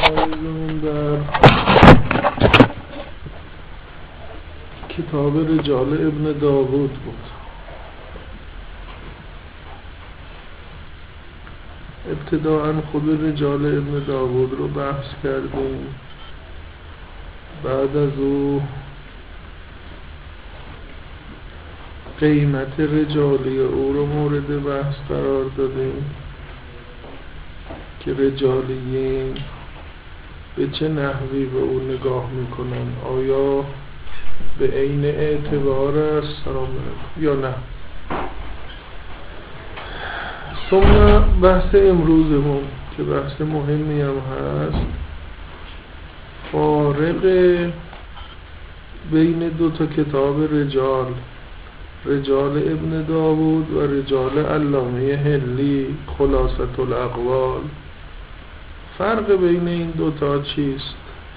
عزیزمون در کتاب رجال ابن داوود بود. ابتداءً خود رجال ابن داوود رو بحث کردیم، بعد از او قیمت رجالی او رو مورد بحث قرار دادیم که رجالیین به چه نحوی به او نگاه میکنن، آیا به عین اعتبار است یا نه. ثم بحث امروزمون که بحث مهمی هم هست، فارق بین دو تا کتاب رجال ابن داوود و رجال علامه حلی خلاصة الاقوال، فرق بین این دوتا چیست؟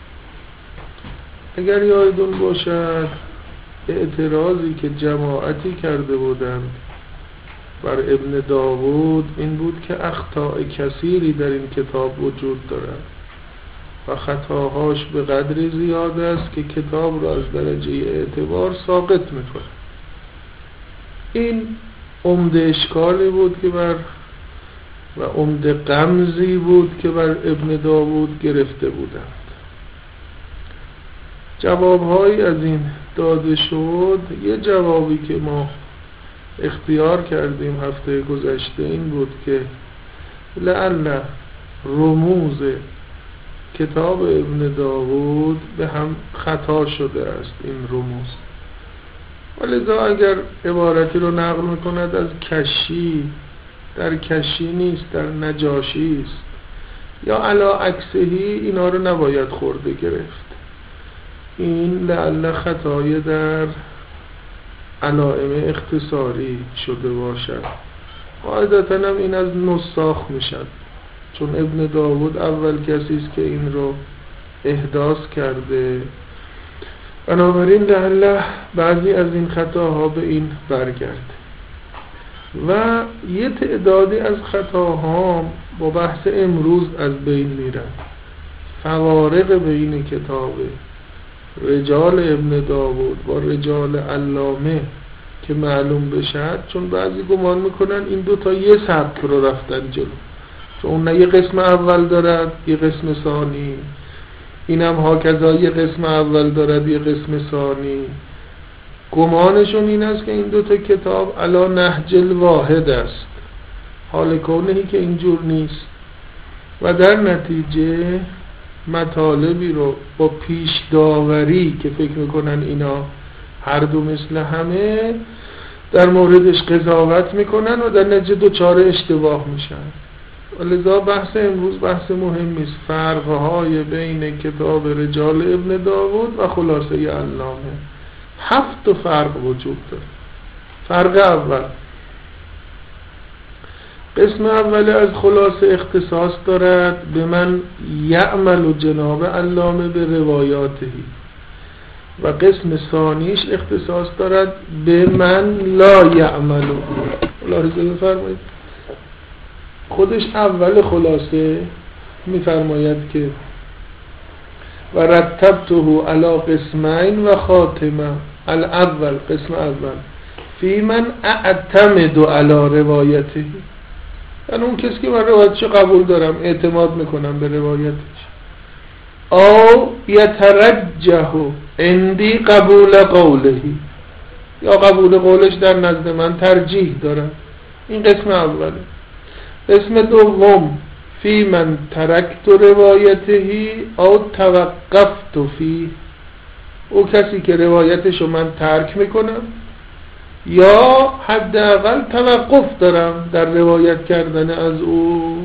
اگر یادتون باشد اعتراضی که جماعتی کرده بودند بر ابن داوود این بود که اخطاء کثیری در این کتاب وجود دارد و خطاهاش به قدری زیاد است که کتاب را از درجه اعتبار ساقط میکنه. این عمده اشکالی بود که و عمده غمزی بود که بر ابن داوود گرفته بودند. جوابهایی از این داده شد. یه جوابی که ما اختیار کردیم هفته گذشته این بود که لعل رموز کتاب ابن داوود به هم خطا شده است این رموز، ولذا اگر عبارتی رو نقل میکند از کشی، در کشی نیست، در نجاشی است، یا علا عکسهی، اینا رو نباید خورده گرفت. این لعل خطای در علائم اختصاری شده باشد. قاعدتاً هم این از نساخ میشد، چون ابن داوود اول کسی است که این رو احداث کرده، بنابراین لعل بعضی از این خطاها به این برگرده و یه تعدادی از خطاها با بحث امروز از بین میرن. فوارق بین کتاب رجال ابن داوود با رجال علامه که معلوم بشد، چون بعضی گمان میکنن این دوتا یه سبک رو رفتن جلو، چون اون یه قسم اول دارد یه قسم ثانی، اینم هاکذا یه قسم اول دارد یه قسم ثانی. گمانشون این است که این دوتا کتاب علی نهج الواحد است، حال کونهی که اینجور نیست و در نتیجه مطالبی رو با پیش داوری که فکر میکنن اینا هر دو مثل همه در موردش قضاوت میکنن و در نتیجه دوچار اشتباه میشن. ولذا بحث امروز بحث مهمی است، فرقهای بین کتاب رجال ابن داوود و خلاصه علامه. 7 فرق وجود داره. فرق اول، قسم اول از خلاصه اختصاص دارد به من یعمل جناب علامه به روایاتهی و قسم ثانیش اختصاص دارد به من لا یعمل. ملاحظه بفرمایید، خودش اول خلاصه میفرماید که و رتبته علی قسمین و خاتمه. الاول، قسم اول، فی من اعتمد علی روایته، یعنی اون کسی که من روایتش قبول دارم، اعتماد میکنم به روایتش. او یترجح عندی قبول قولهی، یا قبول قولش در نزد من ترجیح دارم. این قسم اوله. قسم دوم، فی من ترکت روایتهی او توقفت فی، او کسی که روایتشو من ترک میکنم یا حداقل توقف دارم در روایت کردن از او.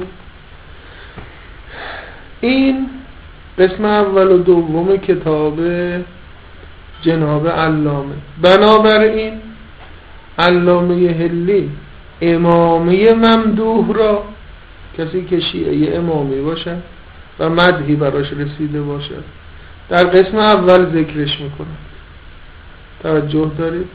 این قسم اول و دوم کتاب جناب علامه. بنابراین علامه حلی امامی ممدوح را، کسی که شیعه امامی باشد و مدحی براش رسیده باشد، در قسم اول ذکرش میکنه. توجه دارید؟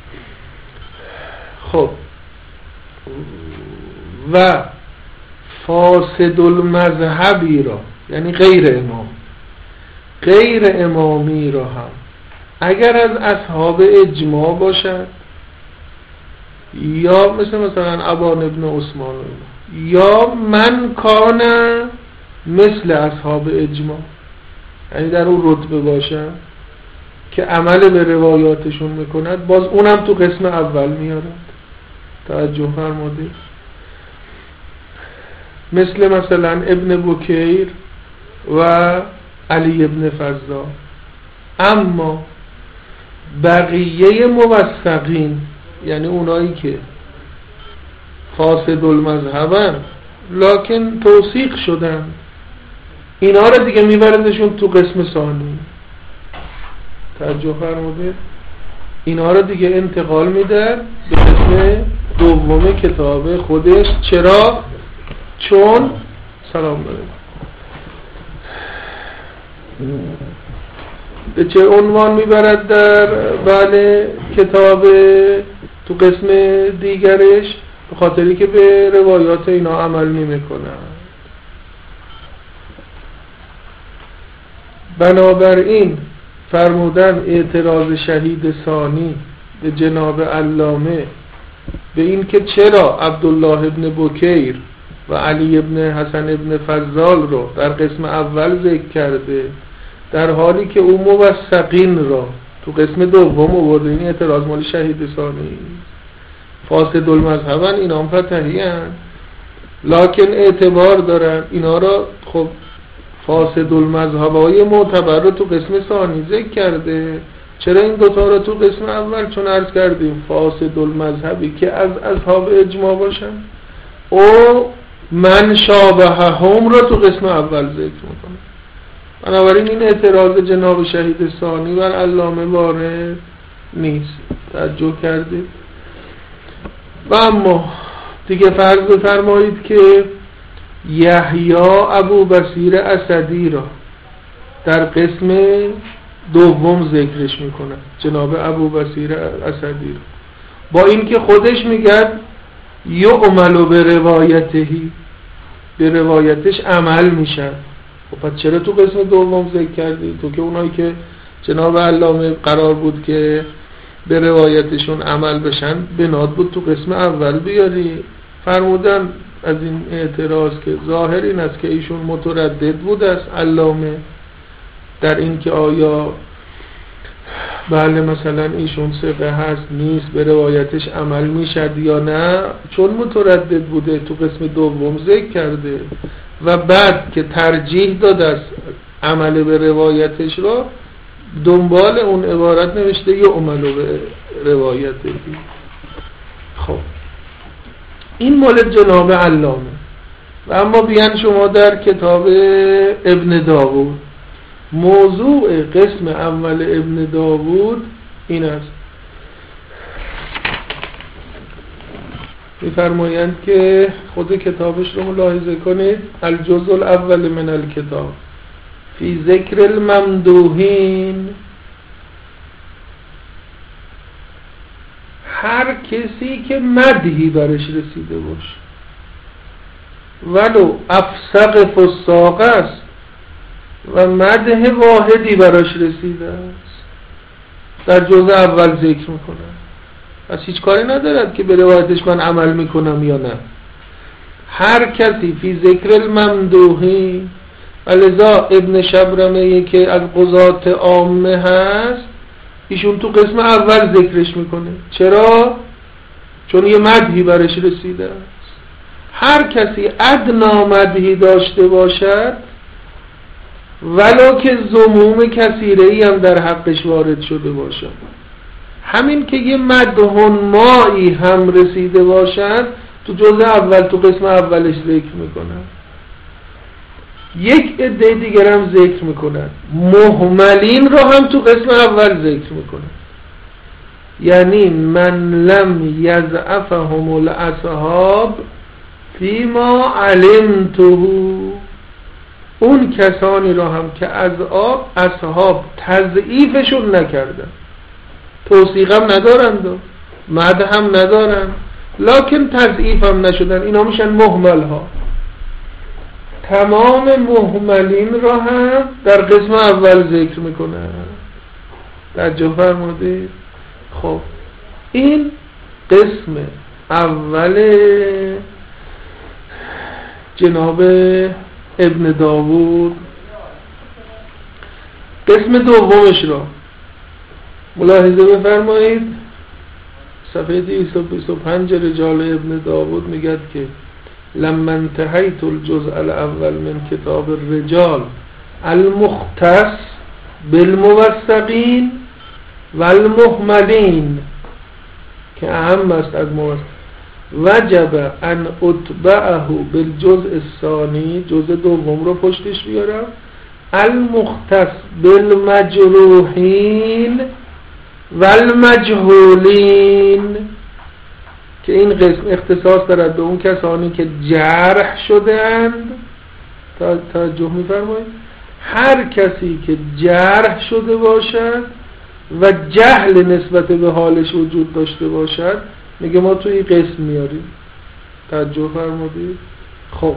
خب، و فاسد المذهبی را یعنی غیر امام. غیر امامی را هم اگر از اصحاب اجماع باشد یا مثلا ابان ابن عثمان یا من کان مثل اصحاب اجماع، یعنی در اون رتبه باشد که عمل به روایاتشون میکند، باز اونم تو قسم اول میارد. توجه فرمودید؟ مثلا ابن بکیر و علی ابن فضال. اما بقیه موثقین، یعنی اونایی که فاسد المذهبن لکن توثیق شدن، اینا رو دیگه میبردشون تو قسم ثانی. توجه فرمودید؟ اینا رو دیگه انتقال میده به قسم دوم کتاب خودش. چرا؟ چون سلام علیکم به چه عنوان میبرد در کتاب تو قسم دیگرش؟ به خاطری که به روایات اینا عمل نمیکنن. بنابراین فرمودن اعتراض شهید ثانی به جناب علامه به این که چرا عبدالله ابن بکیر و علی ابن حسن ابن فضال رو در قسم اول ذکر کرده در حالی که اون موثقین را تو قسم دوم آورده، این اعتراض مال شهید ثانی. فاسد المذهبن، اینا هم فتحی هن لکن اعتبار دارن. اینا را خب فاسد المذهبای معتبر رو تو قسم ثانی ذکر کرده. چرا این دوتا رو تو قسم اول؟ چون عرض کردیم فاسد المذهبی که از اصحاب اجماع باشن او من شابههم رو تو قسم اول ذکر میکنه. بنابراین این اعتراض جناب شهید ثانی بر علامه وارد نیست. توجه کردید؟ و اما دیگه فرض بفرمایید که یحیی ابو بصیر اسدی را در قسم دوم ذکرش میکنه، جناب ابو بصیر اسدی را، با اینکه خودش میگه یعمل به روایتهی، به روایتش عمل میشه. خب پس چرا تو قسم دوم ذکر کردی؟ تو که اونایی که جناب علامه قرار بود که به روایتشون عمل بشن بناد بود تو قسم اول بیاری. فرمودن از این اعتراض که ظاهر این است که ایشون متردد بود از علامه در این که آیا بله مثلا ایشون ثقه هست نیست، به روایتش عمل میشد یا نه. چون متردد بوده تو قسم دوم ذکر کرده و بعد که ترجیح داد از عمل به روایتش را دنبال اون عبارت نوشته یا عمل به روایتش. خب این مال جناب علامه. و اما بیان شما در کتاب ابن داوود، موضوع قسم اول ابن داوود این است، می‌فرمایند که خود کتابش رو ملاحظه کنید. الجزء الاول من الکتاب فی ذکر الممدوحین، هر کسی که مدحی برش رسیده باشه ولو افسق فساق است و مدح واحدی براش رسیده است، در جزء اول ذکر میکنه. پس هیچ کاری ندارد که به روایتش من عمل میکنم یا نه. هر کسی فی ذکر الممدوحین، ولذا ابن شبرمه که از قضات عامه هست ایشون تو قسم اول ذکرش میکنه. چرا؟ چون یه مدحی برش رسیده است. هر کسی ادنا مدحی داشته باشد ولو که ذموم کثیره‌ای هم در حقش وارد شده باشد، همین که یه مدح مایی هم رسیده باشد تو جزء اول تو قسم اولش ذکر میکنن. یک عده دیگر هم ذکر میکنن، مهملین رو هم تو قسم اول ذکر میکنن. یعنی من لم یضعفهم الاصحاب فیما علمته، اون کسانی رو هم که از اصحاب تضعیفشون نکردن، توثیق هم ندارند و مدح هم ندارن لکن تضعیف هم نشدن، اینا میشن مهمل ها. تمام مهملین را هم در قسم اول ذکر میکنه. توجه فرمودید؟ خب این قسم اول جناب ابن داوود. قسم دومش را ملاحظه بفرمایید، صفحه 225 رجال ابن داوود میگد که لما انتهیت الجزء الاول من کتاب الرجال المختص بالموثقین والمهملین که اهم است از موثق، وجب ان اتبعه بالجزء الثانی، جزء دوم رو پشتش بیارم، المختص بالمجروحین والمجهولین، که این قسم اختصاص دارد به اون کسانی که جرح شده‌اند. توجه می‌فرمایید؟ هر کسی که جرح شده باشد و جهل نسبت به حالش وجود داشته باشد میگه ما توی این قسم میاریم. توجه فرمودید؟ خب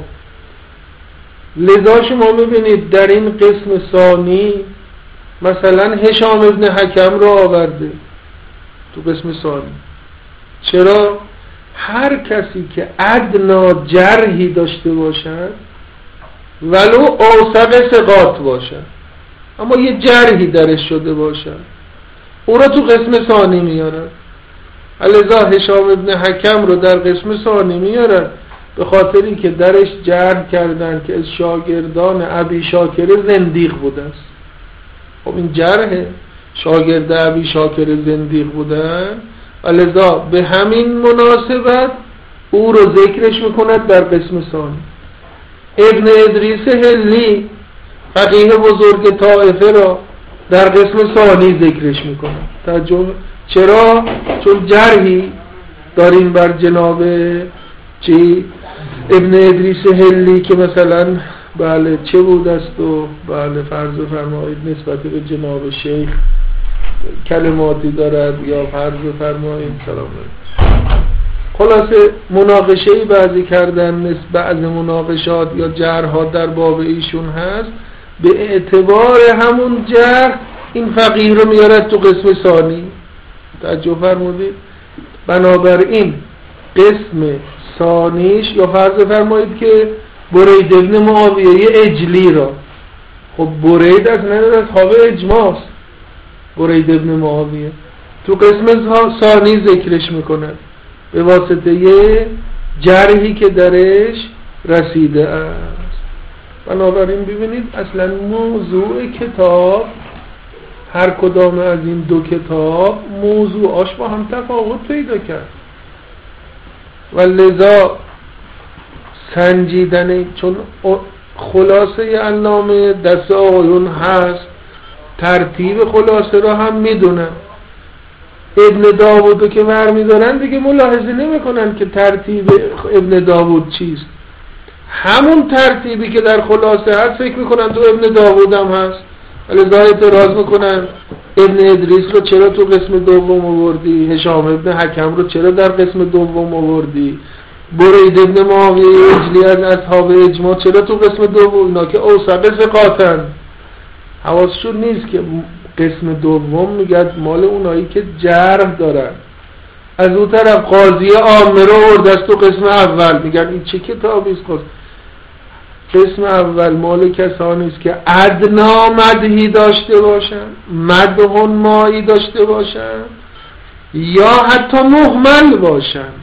لذا شما میبینید در این قسم ثانی مثلا هشام ابن حکم را آورده تو قسم ثانی. چرا؟ هر کسی که ادنا جرحی داشته باشد ولو اوثق ثقات باشد اما یه جرحی درش شده باشد او را تو قسم ثانی میارد. لذا هشام ابن حکم رو در قسم ثانی میارد به خاطری که درش جرح کردن که از شاگردان ابی شاکر زندیق بوده است. خب این جرح شاگرد ابی شاکر زندیق بودن و لذا به همین مناسبت او رو ذکرش میکند در قسم ثانی. ابن ادریس هلی فقیه بزرگ طائفه را در قسم ثانی ذکرش میکند. چرا؟ چون جرحی داریم بر جناب ابن ادریس هلی که مثلا بله چه بود است و بله فرض فرمایید نسبت به جناب شیخ کلماتی دارد یا فرض فرمایید سلام علیکم. خلاصه مناقشه‌ای بعضی کردن، بعض مناقشات یا جرح‌ها در باب ایشون هست، به اعتبار همون جرح این فقیه رو میارد تو قسم ثانی. توجه فرمودید؟ بنابراین قسم ثانیش یا فرض فرمایید که برید ابن معاویه اجلی را، خب برید از نظر اصحاب اجماعست، برید ابن معاویه تو قسم ثانی ذکرش میکنه به واسطه یه جرحی که درش رسیده است. بنابراین ببینید اصلا موضوع کتاب هر کدام از این دو کتاب موضوعاش با هم تفاوت پیدا کرد و لذا سنجیدن، چون خلاصه علامه دست آقایون هست، ترتیب خلاصه را هم میدونن. ابن داوودو که برمیدارن دیگه ملاحظه نمیکنن که ترتیب ابن داوود چیست، همون ترتیبی که در خلاصه هست فکر میکنن تو ابن داوود هم هست. لذا اعتراض میکنن ابن ادریس رو چرا تو قسم دوم آوردی، هشام ابن حکم رو چرا در قسم دوم آوردی، برید ابن معاویه اجلی از اصحاب اجماع چرا تو قسم دوم، اینا که اوثق ثقاتن. حواسشون نیست که قسم دوم میگد مال اونایی که جرح دارن. از اون طرف قاضی عامه رو آورده است تو قسم اول، میگن این چه کتابی است؟ قسم اول مال کسانی است که ادنا مدحی داشته باشن، مدح مایی داشته باشن یا حتی مهمل باشند.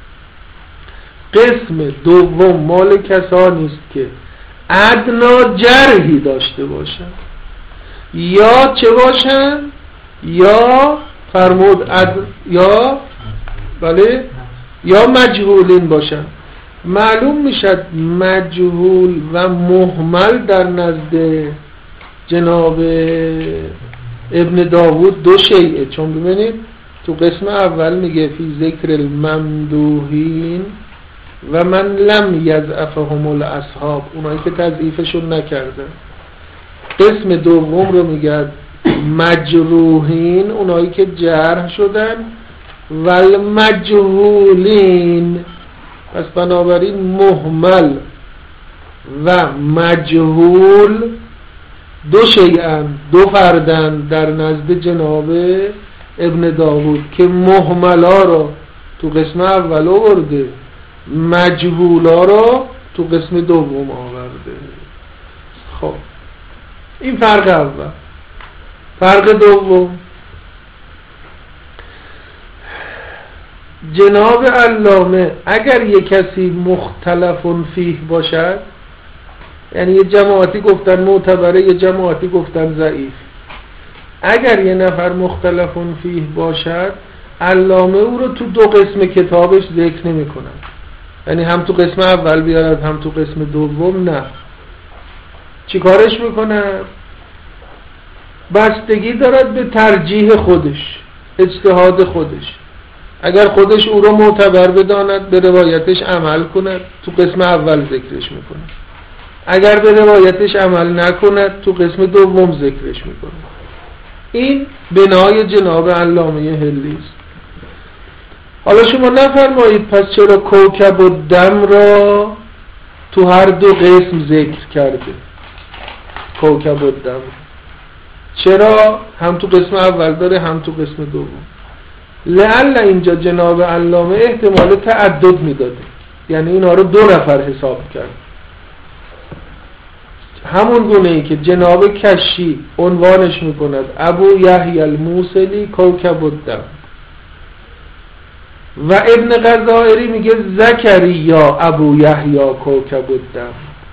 قسم دوم مال کسانی است که ادنا جرحی داشته باشن یا چه باشن، یا فرمود یا بله یا مجهولین باشن. معلوم میشد مجهول و مهمل در نزد جناب ابن داوود دو شیئه، چون ببینید تو قسم اول میگه فی ذکر الممدوحین و من لم یضعفهم الاصحاب، اونایی که تضعیفشون نکردن. قسم دوم رو میگه مجروحین، اونایی که جرح شدن، و المجهولین. پس بنابراین مهمل و مجهول دو شیئن، دو فردن در نزد جناب ابن داوود که مهملا رو تو قسم اول آورده، مجهولا رو تو قسم دوم آورده. خب این فرق اول. فرق دوم، جناب علامه اگر یک کسی مختلف فیه باشد، یعنی یه جماعتی گفتن معتبره، یه جماعتی گفتن ضعیف، اگر یه نفر مختلف فیه باشد علامه او رو تو دو قسم کتابش ذکر نمی کنند، یعنی هم تو قسم اول بیارد هم تو قسم دوم نه. چی کارش میکنند؟ بستگی دارد به ترجیح خودش، اجتهاد خودش. اگر خودش او رو معتبر بداند به روایتش عمل کند، تو قسم اول ذکرش میکنه. اگر به روایتش عمل نکند تو قسم دوم ذکرش میکنه. این بنای جناب علامه هلی است. حالا شما نفرمایید پس چرا کوکب الدم را تو هر دو قسم ذکر کرده؟ کوکب الدم چرا هم تو قسم اول داره هم تو قسم دوم؟ لعل اینجا جناب علامه احتمال تعدد میداده، یعنی اینا رو دو نفر حساب کرد. همون گونه ای که جناب کشی عنوانش میکند ابو یحیی الموصلی کوکب الدم و ابن غزائری میگه زکریا ابو یحیی کوکب الدم،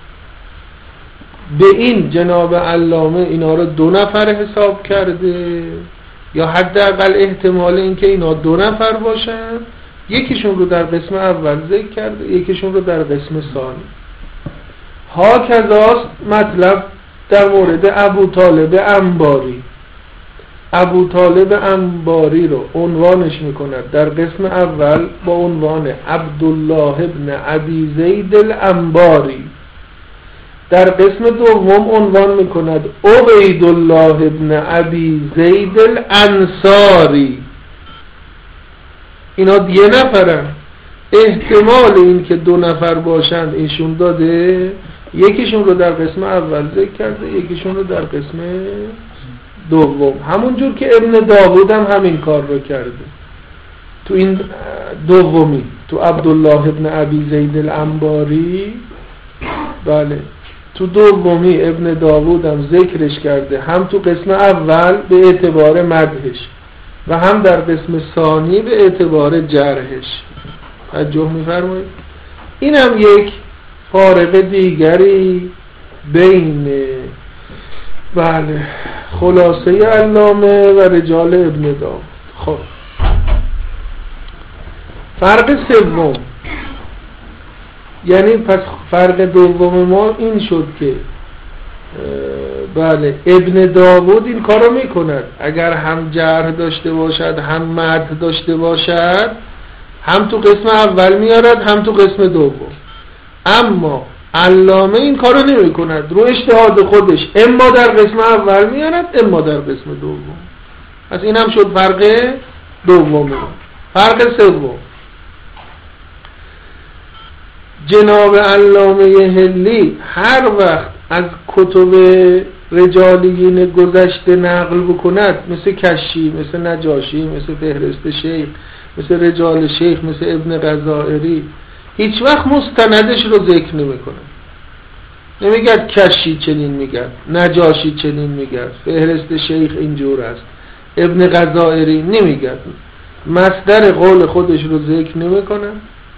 به این جناب علامه اینا رو دو نفر حساب کرده، یا حداقل احتمال این که اینا دو نفر باشن، یکیشون رو در قسم اول ذکر کرده، یکیشون رو در قسم ثانی. ها کذاست مطلب در مورد ابو طالب انباری. ابو طالب انباری رو عنوانش میکند در قسم اول با عنوان عبدالله ابن ابی زید الانباری، در قسم دوم عنوان میکند عبیدالله ابن ابی زید الانصاری. اینا یه نفرن، احتمال این که دو نفر باشند ایشون داده، یکیشون رو در قسم اول ذکر کرده، یکیشون رو در قسم دوم. همونجور که ابن داوود هم همین کار رو کرده تو این دومی، تو عبدالله ابن ابی زید الانباری. بله تو دومی ابن داوود هم ذکرش کرده، هم تو قسم اول به اعتبار مدحش و هم در قسم ثانی به اعتبار جرحش. توجه می‌فرمایید؟ این هم یک فارق دیگری بین بله خلاصه علامه و رجال ابن داوود. خب فرق سوم، یعنی پس فرق دوم ما این شد که بله ابن داوود این کارو میکند، اگر هم جرح داشته باشد هم مدح داشته باشد هم تو قسم اول میارد هم تو قسم دوم. اما علامه این کارو نمی کند، رو اجتهاد خودش اما در قسم اول میارد اما در قسم دوم. پس این هم شد فرق دوم. فرق سوم، جناب علامه هلی هر وقت از کتب رجالیین گذشته نقل بکند، مثل کشی، مثل نجاشی، مثل فهرست شیخ، مثل رجال شیخ، مثل ابن غزائری، هیچ وقت مستندش رو ذکر نمی کنه. نمیگد کشی چنین میگد، نجاشی چنین میگد، فهرست شیخ اینجور است، ابن غزائری نمیگد، مصدر قول خودش رو ذکر نمی کنه،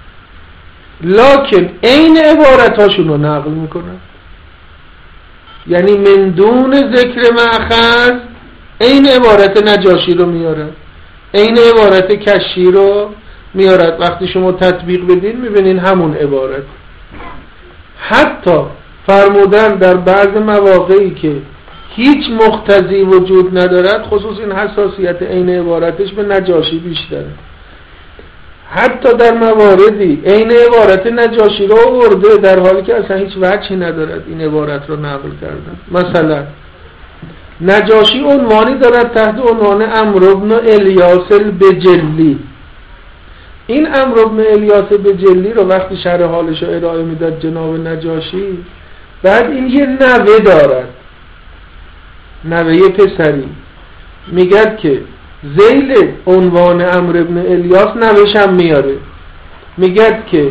لکن عین عبارتاشون رو نقل میکنه. یعنی من دون ذکر مأخذ عین عبارت نجاشی رو میاره، عین عبارت کشی رو میارد. وقتی شما تطبیق بدین میبینین همون عبارت. حتی فرمودن در بعض مواقعی که هیچ مقتضی وجود ندارد، خصوص این حساسیت عین عبارتش به نجاشی بیشتره، حتی در مواردی عین عبارت نجاشی رو آورده در حالی که اصلا هیچ وجهی ندارد این عبارت رو نقل کردن. مثلا نجاشی عنوانی دارد تحت عنوان عمرو بن الیاس البجلی. این عمرو بن الیاس البجلی رو وقتی شرح حالش رو ارائه میداد جناب نجاشی، بعد این یه نوه دارد، نوه پسری، میگد که ذیل عنوان عمرو ابن الیاس نوش هم میاره، میگد که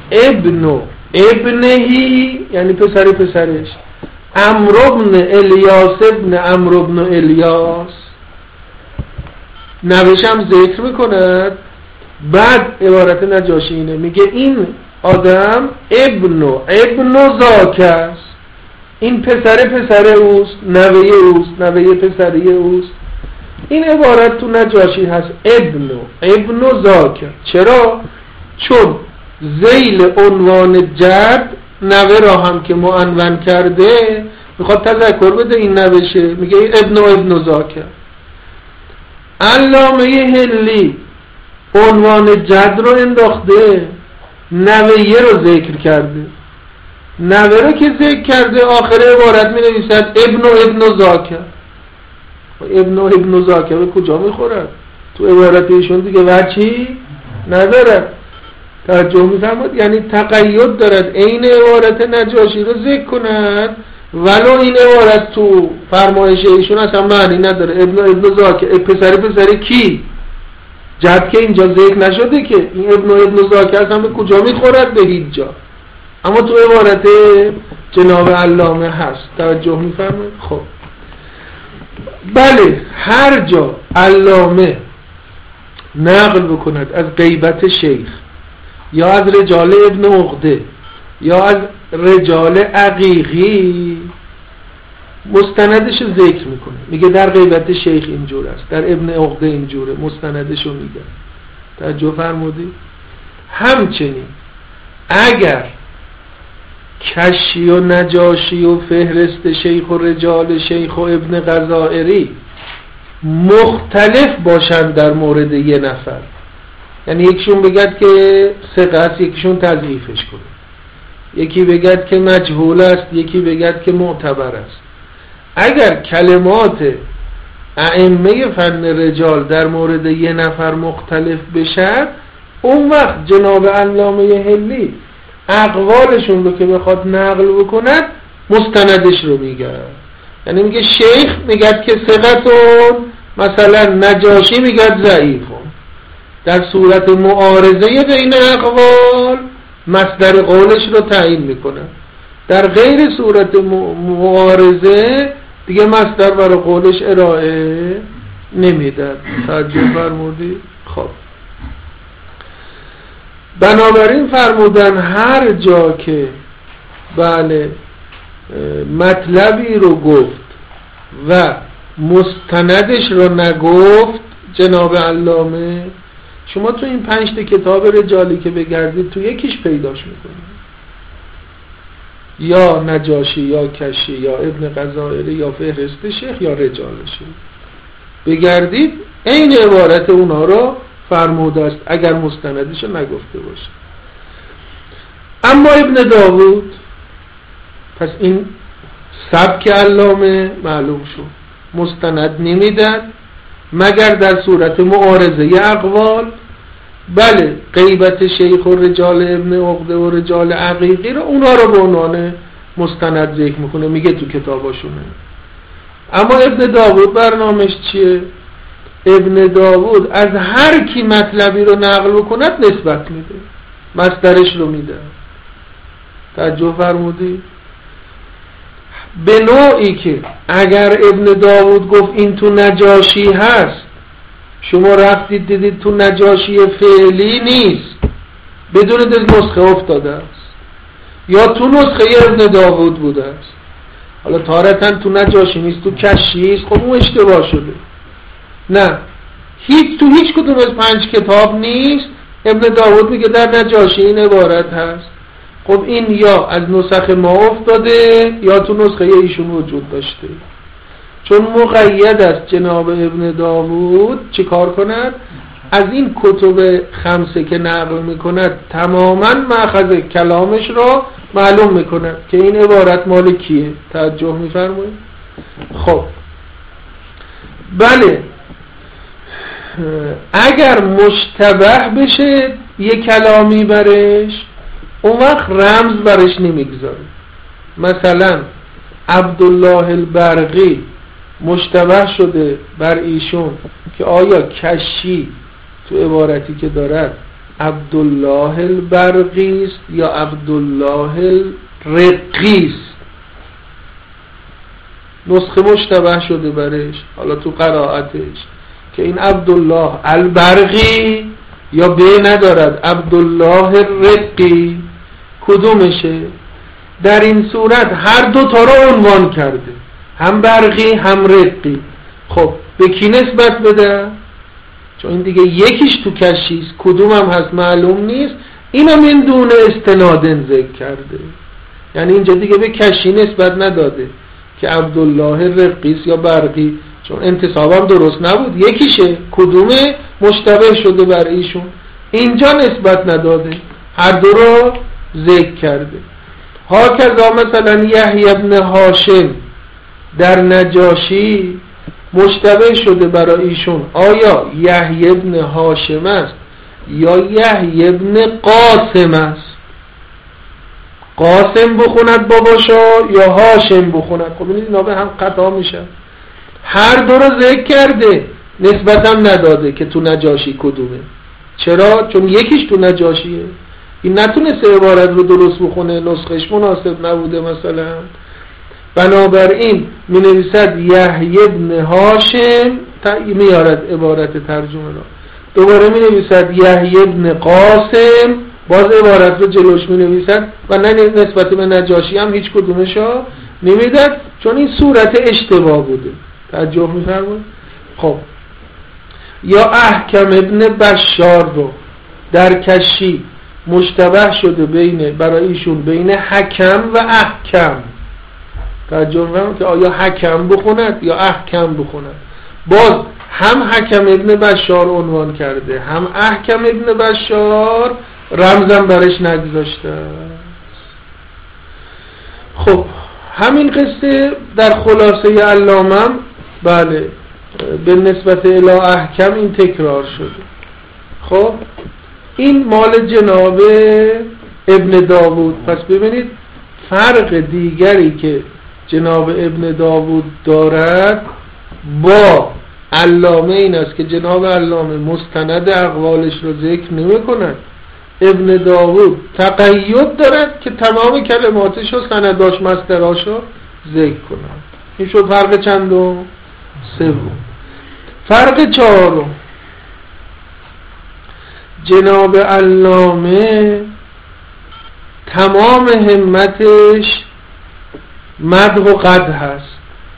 ابنهی یعنی پسرش، عمرو ابن الیاس ابن عمرو ابن الیاس، نوش هم ذکر میکند. بعد عبارت نجاشی اینه، میگه این آدم ابن زاکس، این پسر اوست، نوه پسری اوست. این عبارت تو نجاشی هست ابن زاکس. چرا؟ چون ذیل عنوان جد نوه را هم که معنون کرده میخواد تذکر بده این نوشه، میگه ابن زاکس. علامه هلی عنوان جد رو انداخته، نوه رو ذکر کرده، نوه رو که ذکر کرده آخر عبارت می نویسد ابن زاکر. ابن زاکر به کجا می خورد؟ تو عبارت ایشون دیگه وچی ندارد. توجه می فرماد؟ یعنی تقید دارد این عبارت نجاشی رو ذکر کند ولو این عبارت تو فرمایش ایشون اصلا معنی نداره. ابن زاکر پسر کی؟ جد که اینجا ذکر نشده که این ابن زاکر اصلا به کجا میخورد؟ به هیچ جا. اما تو عبارت جناب علامه هست. توجه میفرمایید؟ خب بله، هر جا علامه نقل بکند از غیبت شیخ یا از رجال ابن عقده یا از رجال عقیقی، مستندش ذکر میکنه، میگه در غیبت شیخ اینجور است، در ابن عقده اینجوره، مستندشو میگه. توجه فرمودی؟ همچنین اگر کشی و نجاشی و فهرست شیخ و رجال شیخ و ابن غزائری مختلف باشند در مورد یه نفر، یعنی یکیشون بگد که ثقه است، یکیشون تضعیفش کنه، یکی بگد که مجهول است، یکی بگد که معتبر است، اگر کلمات ائمه فن رجال در مورد یه نفر مختلف بشد، اون وقت جناب علامه هلی اقوالشون رو که بخواد نقل بکند مستندش رو میگه. یعنی میگه شیخ میگد که ثقتون، مثلا نجاشی میگد ضعیفون. در صورت معارضه بین اقوال مصدر قولش رو تعیین میکنه. در غیر صورت معارضه دیگه مصدر برای قولش ارائه نمیدن. توجه فرمودی؟ خب بنابراین فرمودن هر جا که بله مطلبی رو گفت و مستندش رو نگفت جناب علامه، شما تو این 5 کتاب رجالی که بگردید تو یکیش پیداش میکنید، یا نجاشی یا کشی یا ابن غزائری یا فهرست شیخ یا رجال شیخ، بگردید این عبارت اونا رو فرموده است اگر مستندش رو نگفته باشه. اما ابن داوود، پس این سبک علامه معلوم شد، مستند نمیدن مگر در صورت معارضه اقوال. بله غیبت شیخ و رجال ابن عقده و رجال عقیقی رو اونا رو به عنوان مستند ذکر میکنه، میگه تو کتاباشونه. اما ابن داوود برنامهش چیه؟ ابن داوود از هر کی مطلبی رو نقل کند نسبت میده، مصدرش رو میده. توجه فرمودی؟ به نوعی که اگر ابن داوود گفت این تو نجاشی هست، شما رفتید دیدید تو نجاشی فعلی نیست، بدون نسخه افتاده است، یا تو نسخه ابن داوود بوده است، حالا تارتاً تو نجاشی نیست، تو کشی است، خب اون اشتباه شده. نه، تو هیچ کدوم از 5 کتاب نیست. ابن داوود میگه در نجاشی این عبارت هست. خب این یا از نسخ ما افتاده یا تو نسخه ایشون وجود داشته. چون مقید است جناب ابن داوود چی کار کند؟ از این کتب 5 که نقل میکند تماما مأخذ کلامش را معلوم میکند که این عبارت مال کیه. توجه میفرمایید؟ خب بله، اگر مشتبه بشه یک کلامی برش، اون وقت رمز برش نمیگذاره. مثلا عبدالله البرقی مشتبه شده بر ایشون که آیا کشی تو عبارتی که دارد عبدالله البرقی است یا عبدالله الرقی است. نسخه مشتبه شده برش، حالا تو قرائتش که این عبدالله البرقی یا به ندارد عبدالله الرقی، کدومشه؟ در این صورت هر دو تا رو عنوان کرده، هم برقی هم رقی. خب به کی نسبت بده؟ چون این دیگه یکیش تو کشیست، کدوم هم هست معلوم نیست، اینم این دون استنادن ذکر کرده، یعنی اینجا دیگه به کشی نسبت نداده که عبدالله رقیس یا برقی، چون انتصابم درست نبود، یکیشه، کدومه مشتبه شده بر ایشون، اینجا نسبت نداده، هر دو رو ذکر کرده. هاکذا مثلا یحیی ابن هاشم در نجاشی مشتبه شده برای ایشون آیا یحیی ابن هاشم است یا یحیی ابن قاسم است. قاسم بخوند باباشا یا هاشم بخوند، خب ببینید اینا به هم قطع میشن. هر دو رو ذکر کرده، نسبت هم نداده که تو نجاشی کدومه. چرا؟ چون یکیش تو نجاشیه، این نتونسته عبارت رو درست بخونه، نسخش مناسب نبوده مثلا. بنابراین می نویسد یحیی ابن هاشم، میارد عبارت ترجمه را، دوباره می نویسد یحیی ابن قاسم، باز عبارت رو جلوش می نویسد و نه نسبت به نجاشی هم هیچ کدومشو نمیداد، چون این صورت اشتباه بوده. توجه می فرمایید؟ خب یا احکم ابن بشار رو در کشی مشتبه شده برای ایشون بین حکم و احکم. توجه می‌فرمایید که آیا حکم بخوند یا احکم بخوند. باز هم حکم ابن بشار عنوان کرده، هم احکم ابن بشار، رمزم برش نگذاشته. خب همین قصه در خلاصه علامم بله به نسبت الی احکم این تکرار شده. خب این مال جناب ابن داوود. پس ببینید فرق دیگری که جناب ابن داوود دارد با علامه این است که جناب علامه مستند اقوالش رو ذکر نمی کند. ابن داوود تقید دارد که تمام کلماتش و سنداش مصدراش رو ذکر کند. این شد فرق چندم؟ سوم. فرق چهارم، جناب علامه تمام همتش مدح و قدح هست.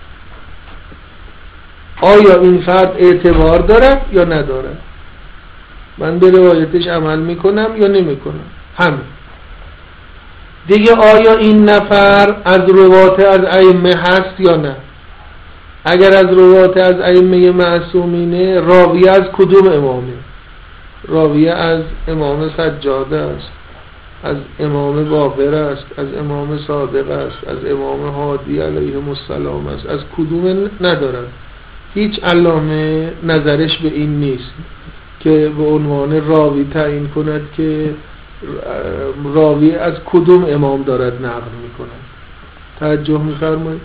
آیا این فرد اعتبار دارد یا ندارد؟ من به روایتش عمل میکنم یا نمیکنم؟ همین دیگه. آیا این نفر از روات از ائمه هست یا نه؟ اگر از روات از ائمه معصومینه، راوی از کدوم امامه؟ راوی از امام سجاده است، از امام باقر است، از امام صادق است، از امام هادی علیهم السلام است، از کدوم ندارد. هیچ علامه نظرش به این نیست که به عنوان راوی تعیین کند که راوی از کدوم امام دارد نقل میکند. توجه می‌فرمایید؟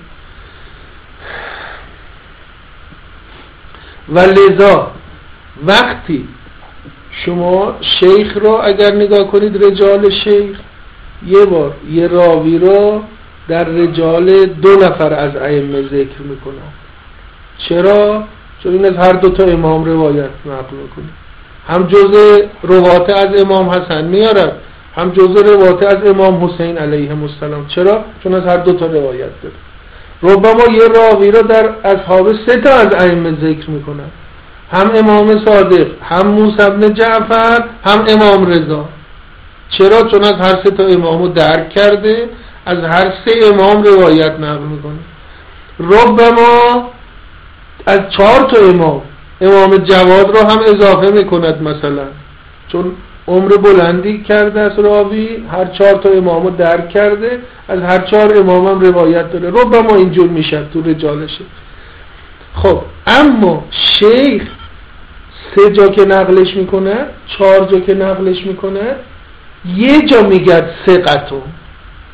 و لذا وقتی شما شیخ را اگر نگاه کنید، رجال شیخ، یه بار یه راوی را در رجال دو نفر از ائمه ذکر میکنن. چرا؟ چون این از هر دو تا امام روایت نقل میکنه. هم جزء روات از امام حسن میارد، هم جزء روات از امام حسین علیهم السلام. چرا؟ چون از هر دو تا روایت داره. ربما یه راوی را در اصحاب سه تا از ائمه ذکر میکنن، هم امام صادق، هم موسی بن جعفر، هم امام رضا. چرا؟ چون از هر سه تا امامو درک کرده، از هر سه امام روایت نقل میکنه. ربما از 4 تا امام جواد رو هم اضافه میکند مثلا، چون عمر بلندی کرده از راوی، هر 4 تا امامو درک کرده، از هر 4 امام هم روایت داره. ربما اینجور میشه تو رجالشه. خب اما شیخ 3 جا که نقلش میکنه، 4 جا که نقلش میکنه، یه جا میگه ثقتون،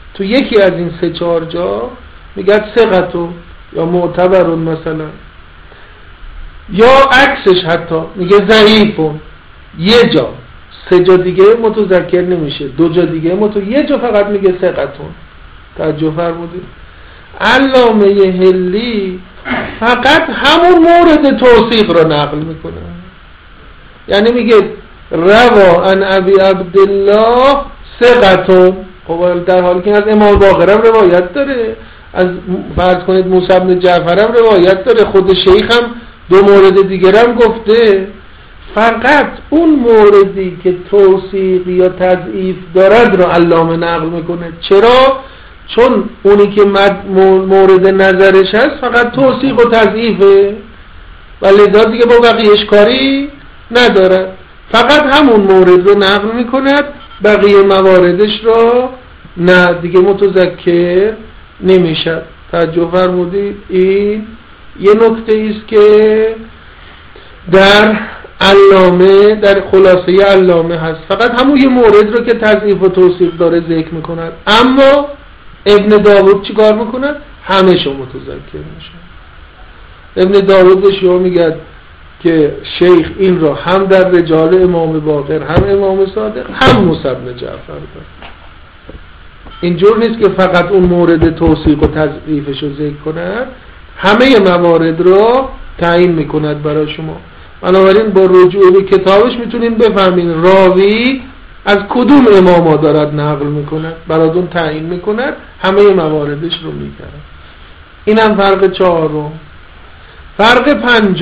تو یکی از این 3-4 جا میگه ثقتون یا معتبرون مثلا، یا عکسش حتی میگه ضعیفون. یه جا، 3 جا دیگه متذکر نمیشه، 2 جا دیگه یه جا فقط میگه ثقتون. توجه فرمودید؟ علامه حلی فقط همون مورد توثیق رو نقل میکنه، یعنی میگه روا عن ابی عبدالله ثقتون. خب در حالی که از امام باقر هم روایت داره، از فرض کنید موسی بن جعفر هم روایت داره، خود شیخ هم 2 مورد دیگر هم گفته. فقط اون موردی که توثیق یا تضعیف دارد رو علامه نقل میکنه. چرا؟ چون اونی که مورد نظرش هست فقط توثیق و تضعیفه و لذا دیگه با بقیهش کاری نداره، فقط همون مورد رو نقل میکند، بقیه مواردش رو نه دیگه متذکر نمیشه. توجه فرمودید؟ این یه نکته است که در علامه، در خلاصه علامه هست، فقط همون یه مورد رو که تضعیف و توصیف داره ذکر میکند. اما ابن داوود چی کار میکند؟ همه شو متذکر میشه. ابن داوود به شما میگه که شیخ این رو هم در رجال امام باقر، هم امام صادق، هم موسی بن جعفر داره. اینجور نیست که فقط اون مورد توثیق و تضعیفش رو ذکر کند، همه موارد رو تعیین میکند برای شما. بنابراین با رجوع به کتابش میتونین بفهمین راوی از کدوم اماما دارد نقل میکند، براتون تعیین میکند، همه مواردش رو میکند. این هم فرق 4. فرق 5،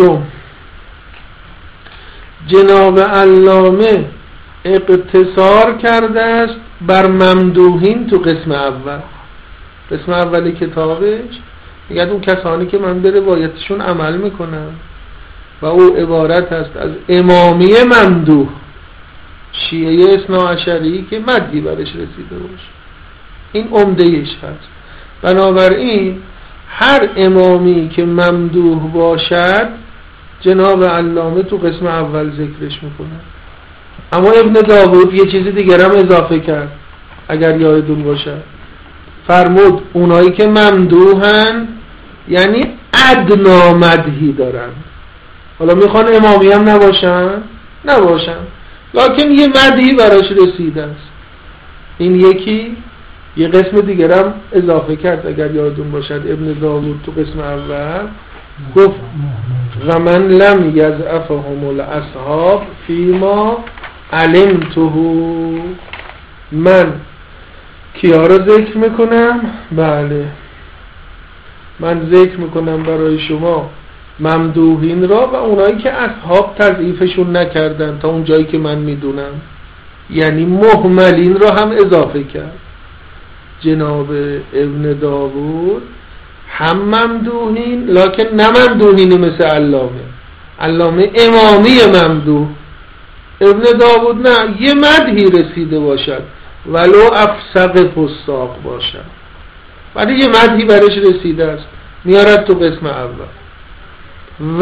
جناب علامه اقتصار کرده است بر ممدوحین تو قسم اول. قسم اولی کتابش میگه اون کسانی که من به روایتشون عمل میکنم و او عبارت است از امامی ممدوح، شیعه اثناعشری که مدی برش رسیده باشه، این عمدهش هست. بنابراین هر امامی که ممدوح باشد جناب علامه تو قسم اول ذکرش میکنه. اما ابن داوود یه چیزی دیگر هم اضافه کرد، اگر یادتون باشه، فرمود اونایی که ممدوحن یعنی ادنا مدحی دارن، حالا میخوان امامی هم نباشن لکن یه مدحی براش رسیده است. این یکی یه قسم دیگر هم اضافه کرد، اگر یادتون باشد ابن داوود تو قسم اول گفت و من لم یضعفهم الاصحاب فیما علمته. من کیا رو ذکر میکنم؟ بله، من ذکر میکنم برای شما ممدوحین را و اونایی که اصحاب تضعیفشون نکردن تا اون جایی که من میدونم، یعنی مهملین را هم اضافه کرد. جناب ابن داوود هم ممدوحین لکن نه ممدوحین مثل علامه امامی ممدوح. ابن داوود نه، یه مدحی رسیده باشد ولو افسق فساق باشد، ولی یه مدحی برش رسیده است، میارد تو قسم اول. و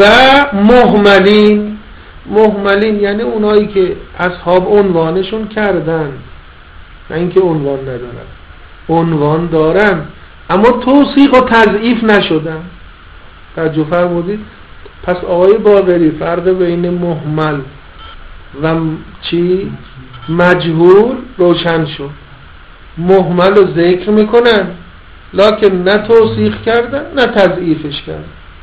مهملین یعنی اونایی که اصحاب عنوانشون کردن، نه اینکه عنوان ندارن، عنوان دارن اما توثیق و تضعیف نشدن. توجه فرمودید؟ پس آقای باقری فرق بین مهمل و مجهول روشن شد. مهمل رو ذکر میکنن لکن نه توثیق کردن نه تضعیفش کردن،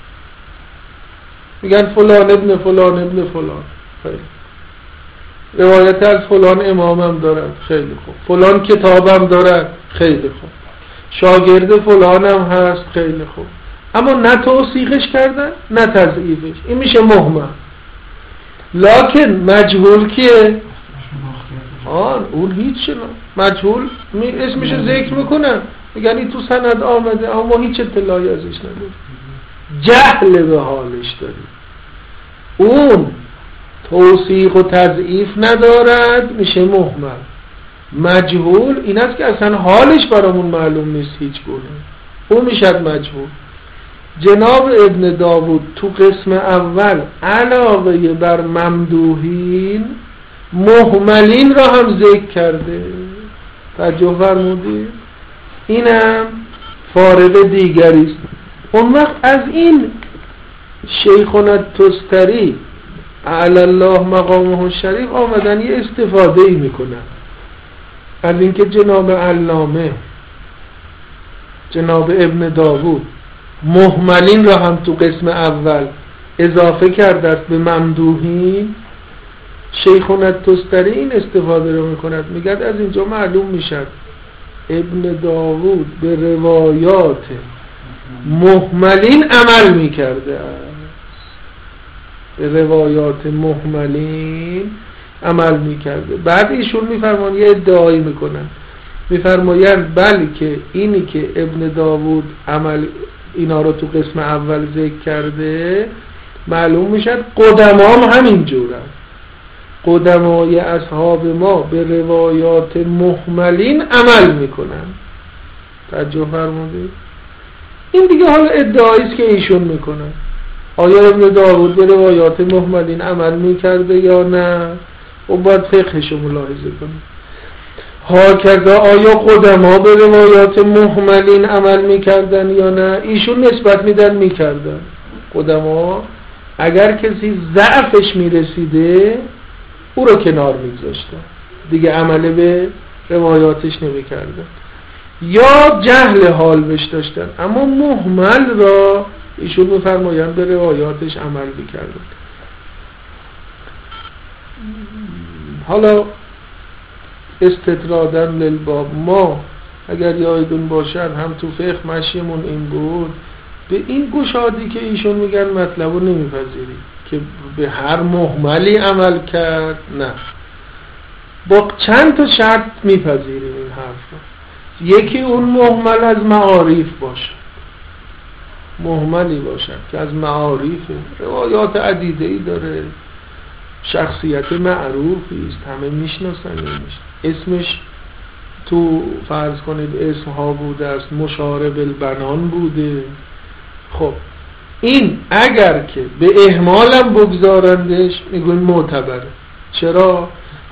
میگن فلان ابن فلان، خیلی روایت از فلان امامم دارن، خیلی خوب، فلان کتابم دارن، خیلی خوب، شاگرد فلانم هست، خیلی خوب، اما نه توثیقش کردن نه تضعیفش، این میشه مهمل. لکن مجهول کیه؟ اون هیچ مجهول اسمشو ذکر میکنن، میگن این تو سند آمده اما هیچ اطلاعی ازش نداری، جهل به حالش داری. اون توثیق و تضعیف ندارد، میشه مهمل. مجهول این است که اصلا حالش برامون معلوم نیست هیچ گونه، اون میشد مجهول. جناب ابن داوود تو قسم اول علاوه بر ممدوحین مهملین را هم ذکر کرده. توجه فرمودید؟ اینم فارغ دیگری است. اون وقت از این شیخنا التستری علی الله مقامه الشریف آمدن یه استفاده ای میکنن از اینکه جناب علامه جناب ابن داوود مهملین را هم تو قسم اول اضافه کرده است به ممدوحین. شیخنا التستری این استفاده رو میکند، میگد از اینجا معلوم میشد ابن داوود به روایات مهملین عمل میکرده است، به روایات مهملین عمل میکرده. بعد ایشون میفرمان یه ادعایی میکنن، میفرمایند بلکه اینی که ابن داوود عمل اینا رو تو قسم اول ذکر کرده معلوم میشد قدمام همینجور است. قدمای اصحاب ما به روایات مهملین عمل میکنن. توجه فرمودید؟ این دیگه حالا ادعایی است که ایشون میکنن. آیا ابن داوود به روایات مهملین عمل میکرده یا نه؟ و باید فقهش رو ملاحظه کنیم. هاکذا آیا قدما به روایات مهملین عمل میکردن یا نه؟ ایشون نسبت میدن میکردن. قدما اگر کسی ضعفش میرسیده او رو کنار میگذاشتن، دیگه عمل به روایاتش نمیکردن یا جهل حال بش داشتن، اما مهمل را ایشون میفرمایند به روایاتش عمل میکردن. حالا استطرادن للباب، ما اگر یادتون باشد هم تو فقه مشیمون این بود، به این گشادی که ایشون میگن مطلب رو نمیپذیریم که به هر مهملی عمل کرد، نه، با چند تا شرط میپذیریم این حرف رو. یکی اون مهمل از معارف باشه، مهملی باشد که از معارف روایات عدیده‌ای داره، شخصیت معروفی است، همه میشناسنش، اسمش تو فرض کنید اسمها بوده است، مشارب البنان بوده. خب این اگر که به اهمالم بگذارندش میگویم معتبره. چرا؟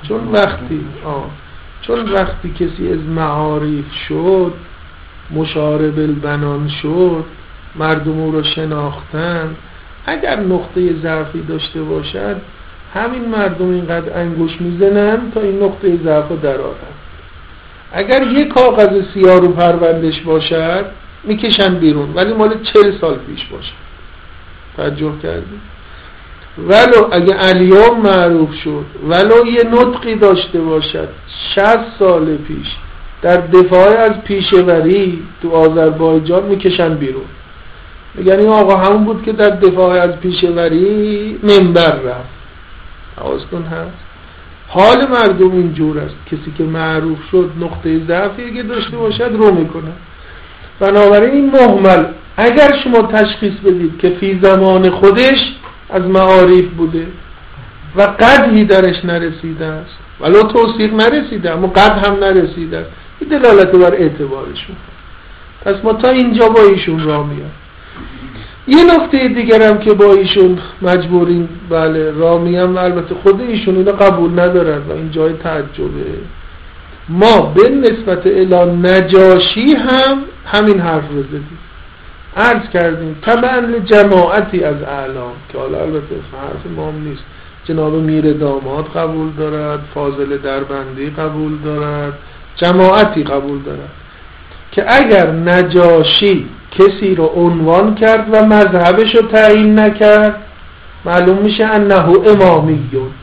چون وقتی کسی از معارف شد، مشارب البنان شد، مردم او رو شناختن، اگر نقطه ضعفی داشته باشد همین مردم اینقدر انگوش میزنن تا این نقطه ضعف رو درآورن. اگر یک کاغذ سیاه رو پروندش باشد میکشن بیرون، ولی مال 40 سال پیش باشد. توجه کردید؟ ولو اگه علیوم معروف شد، ولو یه نطقی داشته باشد 60 سال پیش در دفاع از پیشوری تو آذربایجان، میکشن بیرون، میگن این آقا همون بود که در دفاع از پیشوری منبر رفت. حواستون هست؟ حال مردم اینجور است، کسی که معروف شد نقطه ضعفی اگه داشته باشد رو میکنه. بنابراین این مهمل اگر شما تشخیص بدید که فی زمان خودش از معارف بوده و قدحی درش نرسیده است، ولو توثیق نرسیده اما قدح هم نرسیده است، این دلالت بر اعتبارشون. پس ما تا اینجا با ایشون راه میاد. یه نکته دیگر هم که با ایشون مجبوریم بله راه میام، و البته خود ایشون اینو قبول ندارن و این جای تعجبه، ما به نسبت الی نجاشی هم همین حرف رو زدیم، عرض کردیم طبعا جماعتی از اعلام که حالا البته حرف ما هم نیست، جناب میر داماد قبول دارد، فاضل دربندی قبول دارد، جماعتی قبول دارد که اگر نجاشی کسی رو عنوان کرد و مذهبش رو تعیین نکرد معلوم میشه انه امامیون.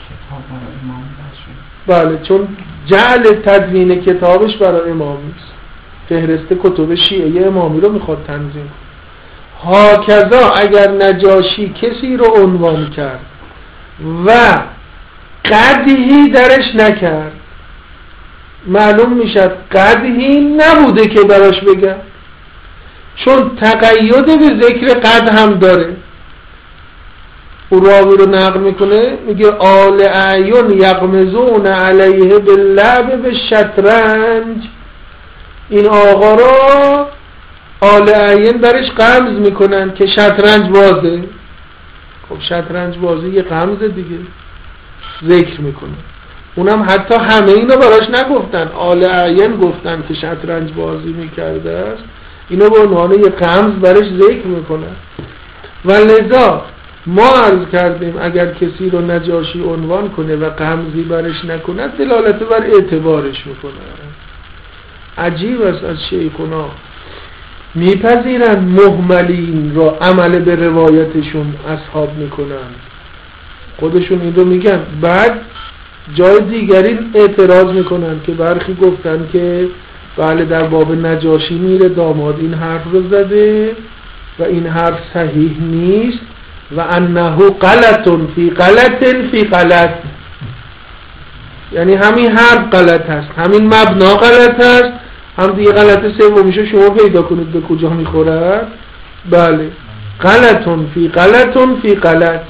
بله، چون جعل تدوین کتابش برای امامی است، فهرست کتب شیعه امامی رو میخواد تنظیم. هاکذا اگر نجاشی کسی رو عنوان کرد و قدحی درش نکرد معلوم میشد قدحی نبوده که براش بگم، چون تقید به ذکر قد هم داره. او راوی رو نقل میکنه، میگه آل اعیون یغمزون علیه باللعب بالشطرنج، این آقا را آل اعیون برش غمز میکنن که شطرنج بازه. خب شطرنج بازی یه غمز دیگه، ذکر میکنه. اونم حتی همه اینو براش نگفتن، آل اعین گفتن که شطرنج بازی میکرده است، اینو به عنوان یه غمز برش ذکر میکنن. و لذا ما عرض کردیم اگر کسی رو نجاشی عنوان کنه و غمزی برش نکنه دلالت بر اعتبارش میکنه. عجیب است از شیخونا میپذیرن مهملین را عمل به روایتشون اصحاب میکنن، خودشون این رو میگن، بعد جای دیگری اعتراض میکنن که برخی گفتن که بله در باب نجاشی میره داماد این حرف رو زده و این حرف صحیح نیست و انه غلط فی غلط فی غلط، یعنی همین حرف غلط هست، همین مبنا غلط هست، هم دیگه غلط سومیشو شما پیدا کنید به کجا میخورد. بله غلط فی غلط فی غلط.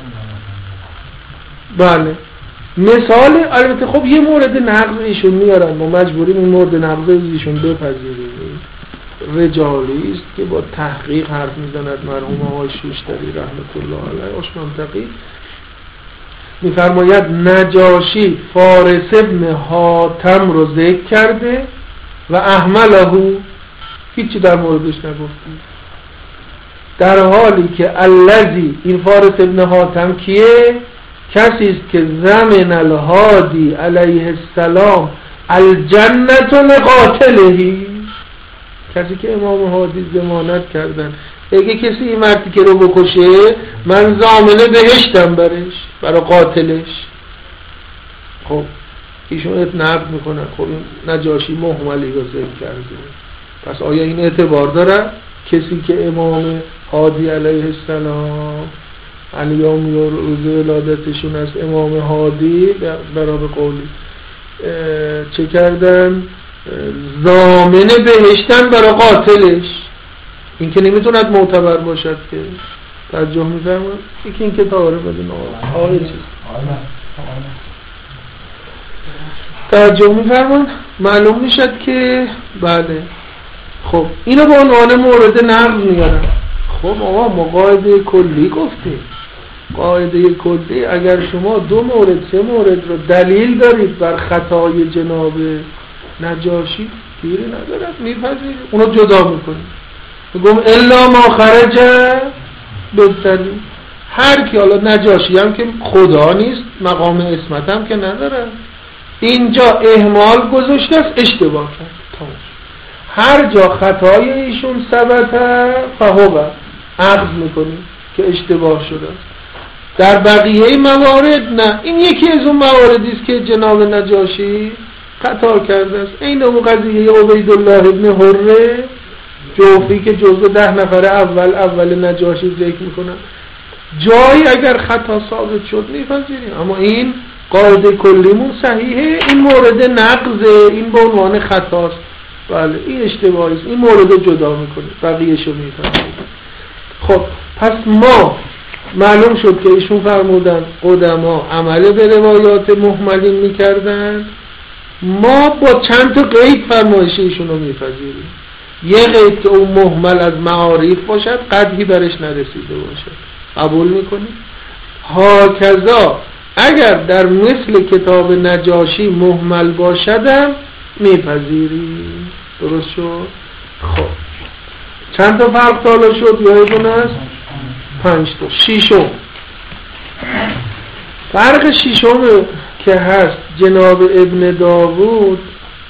بله مثال، البته خب یه مورد نقض ایشون میارن، ما مجبوریم این مورد نقض ایشون بپذیریم. رجالی است که با تحقیق حرف میزند، مرحوم آقای شوشتری رحمت الله علیه آشمانتقی میفرماید نجاشی فارس ابن حاتم رو ذکر کرده و احمله، هیچی در موردش نگفتیم، در حالی که الذی، این فارس ابن حاتم کیه؟ کسی است که زمن الهادی علیه السلام الجنت لقاتلهی، کسی که امام هادی ضمانت کردن اگه کسی این مردی که رو بکشه من ضامن بهشتم برش، برای قاتلش. خب ایشون نقد میکنن خب این نجاشی مهملی رو ذکر کرده، پس آیا این اعتبار داره؟ کسی که امام هادی علیه السلام الیام یا روز ولادتشون از امام هادی برای قولی چه کردن؟ ضامن بهشتن برای قاتلش، این که نمیتوند معتبر باشد که توجه میفرمایید. یکی این کتاب رو بدین آقای چیز توجه میفرمایید، معلوم میشد که بله. خب اینو به عنوان مورد نقض میارن. خب آقا ما قاعده کلی گفتیم، قاعده کلی اگر شما 2 مورد 3 مورد رو دلیل دارید بر خطای جناب نجاشی گیری ندارد میپذیرید، اونو جدا میکنید، بگم الا ما خرج بزدید. هر کی، حالا نجاشی هم که خدا نیست، مقام اسمت هم که نداره، اینجا اهمال گذاشته است، اشتباه کرد، هر جا خطای ایشون ثبت فهو عقد میکنیم که اشتباه شده. در بقیه موارد نه، این یکی از اون مواردی است که جناب نجاشی خطا کرده است. این اون قضیه عبیدالله ابن حره جوفی که جزو 10 نفر اول نجاشی ذکر میکنن، جایی اگر خطا ثابت شد میپذیریم، اما این قاعده کلیمون صحیحه، این مورد نقضه، این به عنوان خطاست، بله این اشتباهی است، این مورد جدا میکنه، بقیه‌شو میفهمید. خب پس ما معلوم شد که ایشون فرمودن قدما عمل به روایات مهملین میکردن، ما با چند تا قید فرمایش ایشون رو میپذیریم. یه قید که اون مهمل از معارف باشد، قدحی برش نرسیده باشد، قبول میکنیم. هاکذا اگر در مثل کتاب نجاشی مهمل باشدم میپذیریم. درست شد؟ خب چند تا فرق تالا شد یادتون است؟ 5 تا. ششم فرق ششم که هست جناب ابن داوود،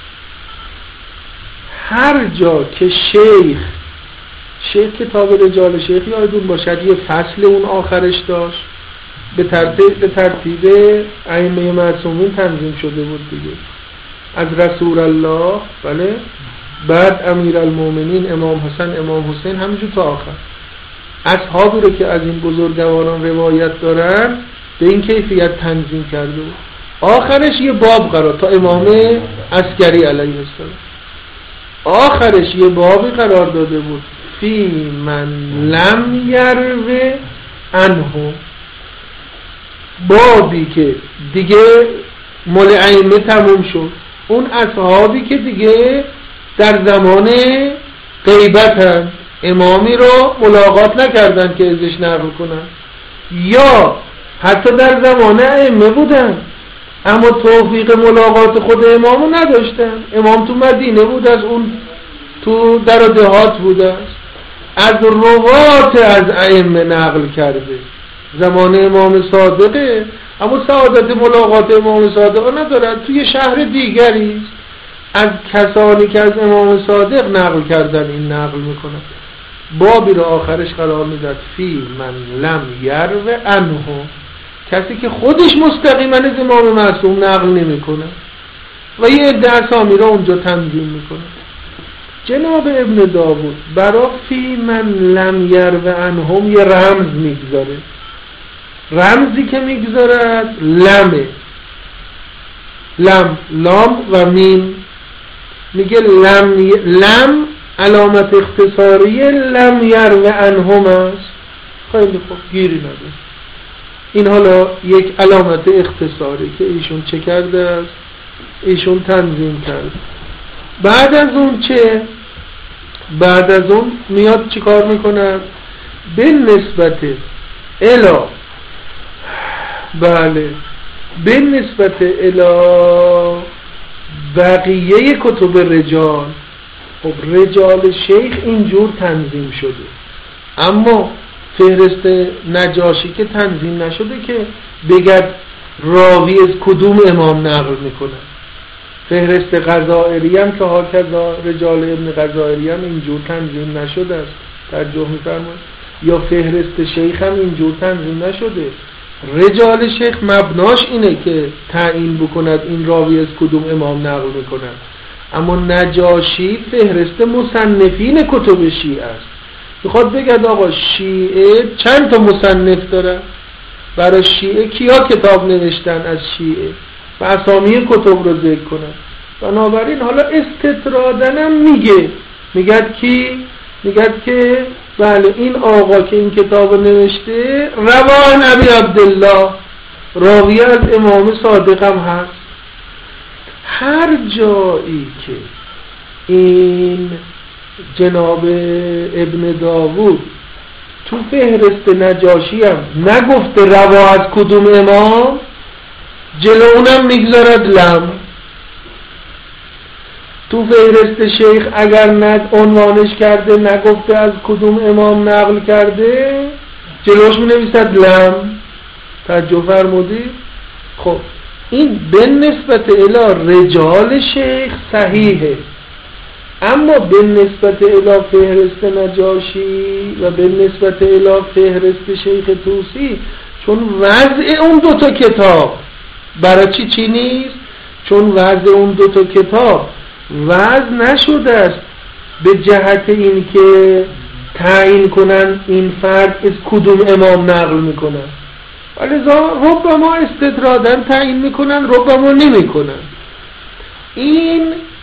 هر جا که شیخ کتاب رجال شیخ یادتون باشد یه فصل اون آخرش داشت، به ترتیب ائمه معصومین تنظیم شده بود دیگه، از رسول الله بله، بعد امیرالمومنین امام حسن امام حسین، همینجور تا آخر. اصحابی رو که از این بزرگواران روایت دارن به این کیفیت تنظیم کرده بود. آخرش یه باب قرار تا امام عسکری علیه السلام، آخرش یه بابی قرار داده بود فی من لم یروه عنه، بابی که دیگه مال ائمه تموم شد، اون اصحابی که دیگه در زمان غیبت هم امامی رو ملاقات نکردن که ازش نقل کنن، یا حتی در زمان ائمه بودن اما توفیق ملاقات خود امامو نداشتن. امام تو مدینه بود، از اون تو در دهات بوده است، از روات از ائمه نقل کرده. زمان امام صادقه اما سعادت ملاقات امام صادق ندارد، توی شهر دیگری از کسانی که از امام صادق نقل کردن این نقل میکنن. بابی رو آخرش قرار میداد فی من لم یرو عنه، کسی که خودش مستقیما از امام معصوم نقل نمیکنه و یه عده اسامی رو اونجا تنظیم میکنه. جناب ابن داوود برای فی من لم یرو عنهم یه رمز میگذاره. رمزی که میگذارد لمه، لام و میم. میگه لم علامت اختصاری لم یرو عنهم است. خیلی خوب، گیری نداره. این حالا یک علامت اختصاری که ایشون چه کرده است، ایشون تنظیم کرد. بعد از اون چه؟ بعد از اون میاد چی کار میکنه؟ به نسبت الا، بله، به نسبت الا بقیه کتب رجال. خب رجال شیخ اینجور تنظیم شده، اما فهرست نجاشی که تنظیم نشده که بگد راوی از کدوم امام نقل میکنه. فهرست غزائری هم که هاکذا رجال ابن غزائری هم اینجور تنظیم نشده است، توجه میفرمایید، یا فهرست شیخ هم اینجور تنظیم نشده. رجال شیخ مبناش اینه که تعیین بکند این راوی از کدوم امام نقل میکند، اما نجاشی فهرست مصنفین کتب شیعه است. میخواد بگد آقا شیعه چند تا مصنف داره، برای شیعه کیا کتاب نوشتن از شیعه و اسامی کتب رو ذکر کنن. بنابراین حالا استطرادنم میگد که بله این آقا که این کتاب نوشته روان ابی عبدالله، راوی از امام صادق هم هست. هر جایی که این جناب ابن داوود تو فهرست نجاشی هم نگفته روا از کدوم امام، جلو اونم میگذارد لم. تو فهرست شیخ اگر عنوانش کرده نگفته از کدوم امام نقل کرده، جلوش می نویسد لم. توجه فرمودید؟ خب این به نسبت الی رجال شیخ صحیحه، اما به نسبت الی فهرست نجاشی و به نسبت الی فهرست شیخ طوسی، چون وضع اون دوتا کتاب برای چی نیست؟ چون وضع اون دوتا کتاب وضع نشده است به جهت این که تعیین کنن این فرد از کدوم امام نقل میکنن، ولی ربما استطرادن تعیین میکنن، ربما نمیکنن. این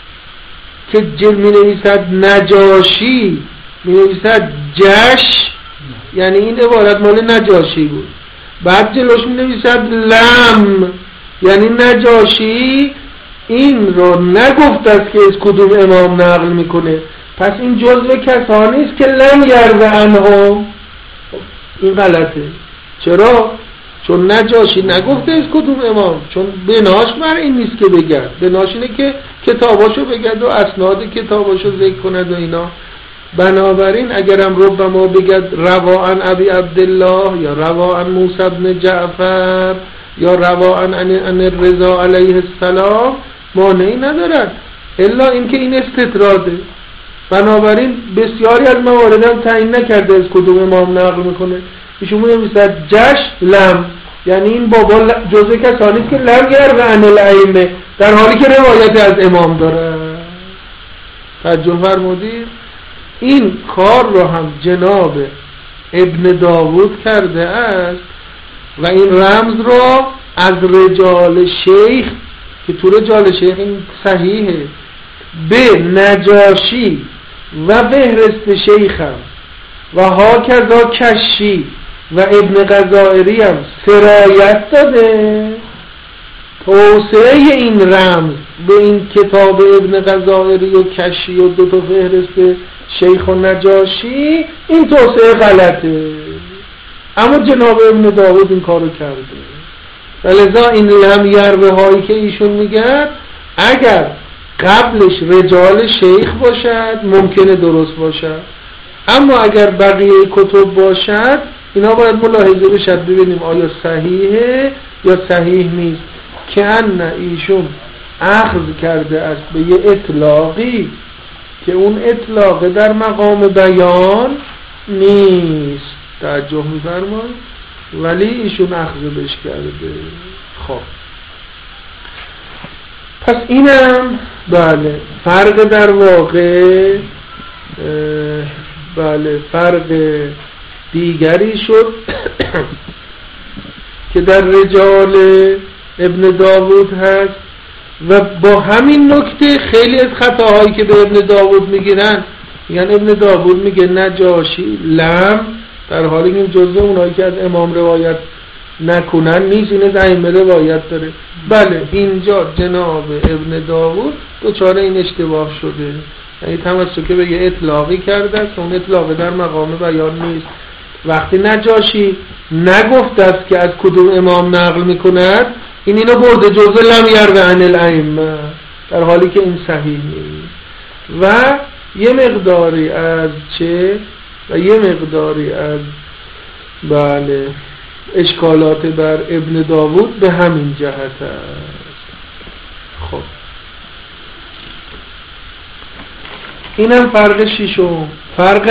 که می نویسد نجاشی، می نویسد جش، یعنی این عبارت مال نجاشی بود. بعد جلوش می نویسد لم، یعنی نجاشی این رو نگفت است که از کدوم امام نقل میکنه، پس این جزء کسانی است که لم یرو عنهم. این غلطه. چرا؟ چون نجاشی نگفته از کدوم امام، چون بناش بر این نیست که بگرد، بناش اینه که کتاباشو بگرد و اسناد کتاباشو ذکر کند و اینا. بنابراین اگرم ربما بگرد روا عن ابی عبدالله یا روا عن موسی بن جعفر یا روا عن الرضا علیه السلام، مانعی ندارد، الا اینکه این استطراده. بنابراین بسیاری از موارد هم تعیین نکرده از کدوم امام نقل میکنه. ایشون میگه جش لم، یعنی این بابا جزء کسانی که لم یرو عن الائمه، در حالی که روایت از امام داره. توجه فرمودید؟ این کار رو هم جناب ابن داوود کرده است و این رمز رو از رجال شیخ که تو رجال شیخ این صحیحه به نجاشی و فهرست شیخم و هاکذا کشی و ابن غزائری هم سرایت داده. توسعه این رمز به این کتاب ابن غزائری و کشی و دو تا فهرست شیخ و نجاشی، این توسعه غلطه، اما جناب ابن داوود این کارو کرده. ولذا این لم یروه هایی که ایشون میگن اگر قبلش رجال شیخ باشد ممکنه درست باشد، اما اگر بقیه کتب باشد اینا باید ملاحظه بشد ببینیم آیا صحیحه یا صحیح نیست، که ان ایشون اخذ کرده است به یه اطلاقی که اون اطلاق در مقام بیان نیست. توجه می‌فرمایید؟ ولی ایشون اخذ بش کرده. خب پس اینم بله فرق در واقع بله فرق دیگری شد که در رجال ابن داوود هست و با همین نکته خیلی از خطاهایی که به ابن داوود میگیرن، یعنی ابن داوود میگه نجاشی لم، در حالی که جزء اونایی که از امام روایت نکنن نیست، این از ائمه روایت داره. بله اینجا جناب ابن داوود دوچاره این اشتباه شده، یعنی تمسک به یه اطلاقی کرده است، اون اطلاقی در مقام بیان نیست. وقتی نجاشی نگفته است که از کدوم امام نقل میکند، اینو برده جزء لم یروه عن الائمه، در حالی که این صحیح نیست. و یه مقداری از بله اشکالات بر ابن داوود به همین جهت است. خب اینم فرق ششم. فرق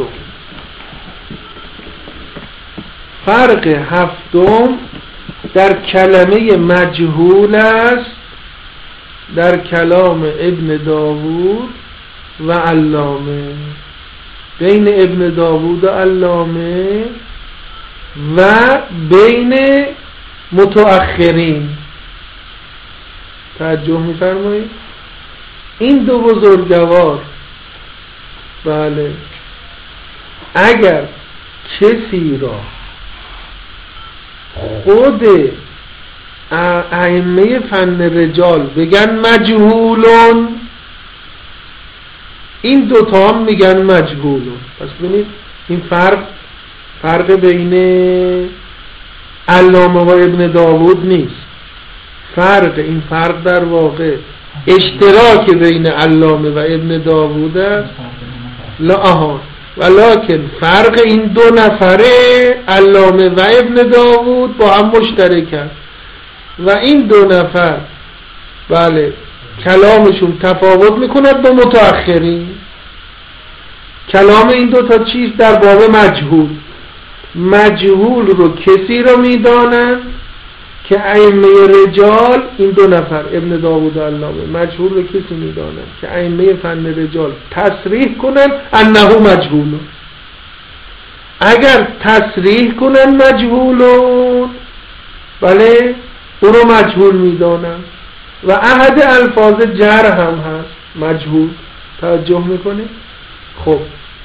هفتم در کلمه مجهول است در کلام ابن داوود و علامه، بین ابن داوود و علامه و بین متأخرین. توجه می‌فرمایید؟ این دو بزرگوار بله اگر کسی را خود ائمه فن رجال بگن مجهولون، این دوتا هم میگن مجهولون. پس ببینید این فرق بین علامه و ابن داوود نیست. این فرق در واقع اشتراک بین علامه و ابن داوود است. ولکن فرق این دو نفره علامه و ابن داوود با هم مشترک است و این دو نفر بله کلامشون تفاوت میکند با متأخرین. کلام این دو تا چیز در باب مجهول رو کسی رو میدانند که ائمه رجال، این دو نفر ابن داوود و علامه، مجهول رو کسی میدانند که ائمه فن رجال تصریح کنند انه مجهول. اگر تصریح کنند مجهولون بله او رو مجهول میدانند و احد الفاظ جر هم هست مجهول. توجه میکنید؟ خب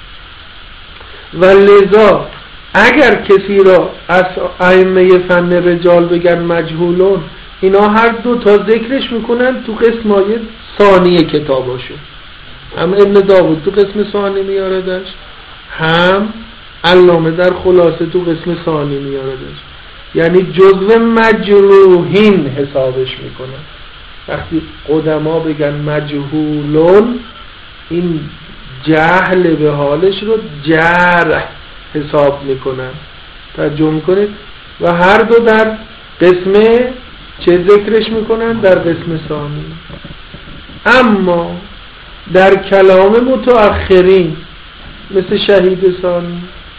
و لذا اگر کسی را از ائمه فن رجال بگن مجهولون، اینا هر دو تا ذکرش میکنن تو قسمای ثانی کتاباشون. هم ابن داوود تو قسم ثانی میاردش، هم علامه در خلاصه تو قسم ثانی میاردش، یعنی جزو مجروحین حسابش میکنن. وقتی قدما بگن مجهولون، این جهل به حالش رو جرح حساب میکنن. توجه میکنید؟ و هر دو در قسم چه ذکرش میکنن؟ در قسم ثانی. اما در کلام متأخرین مثل شهید ثانی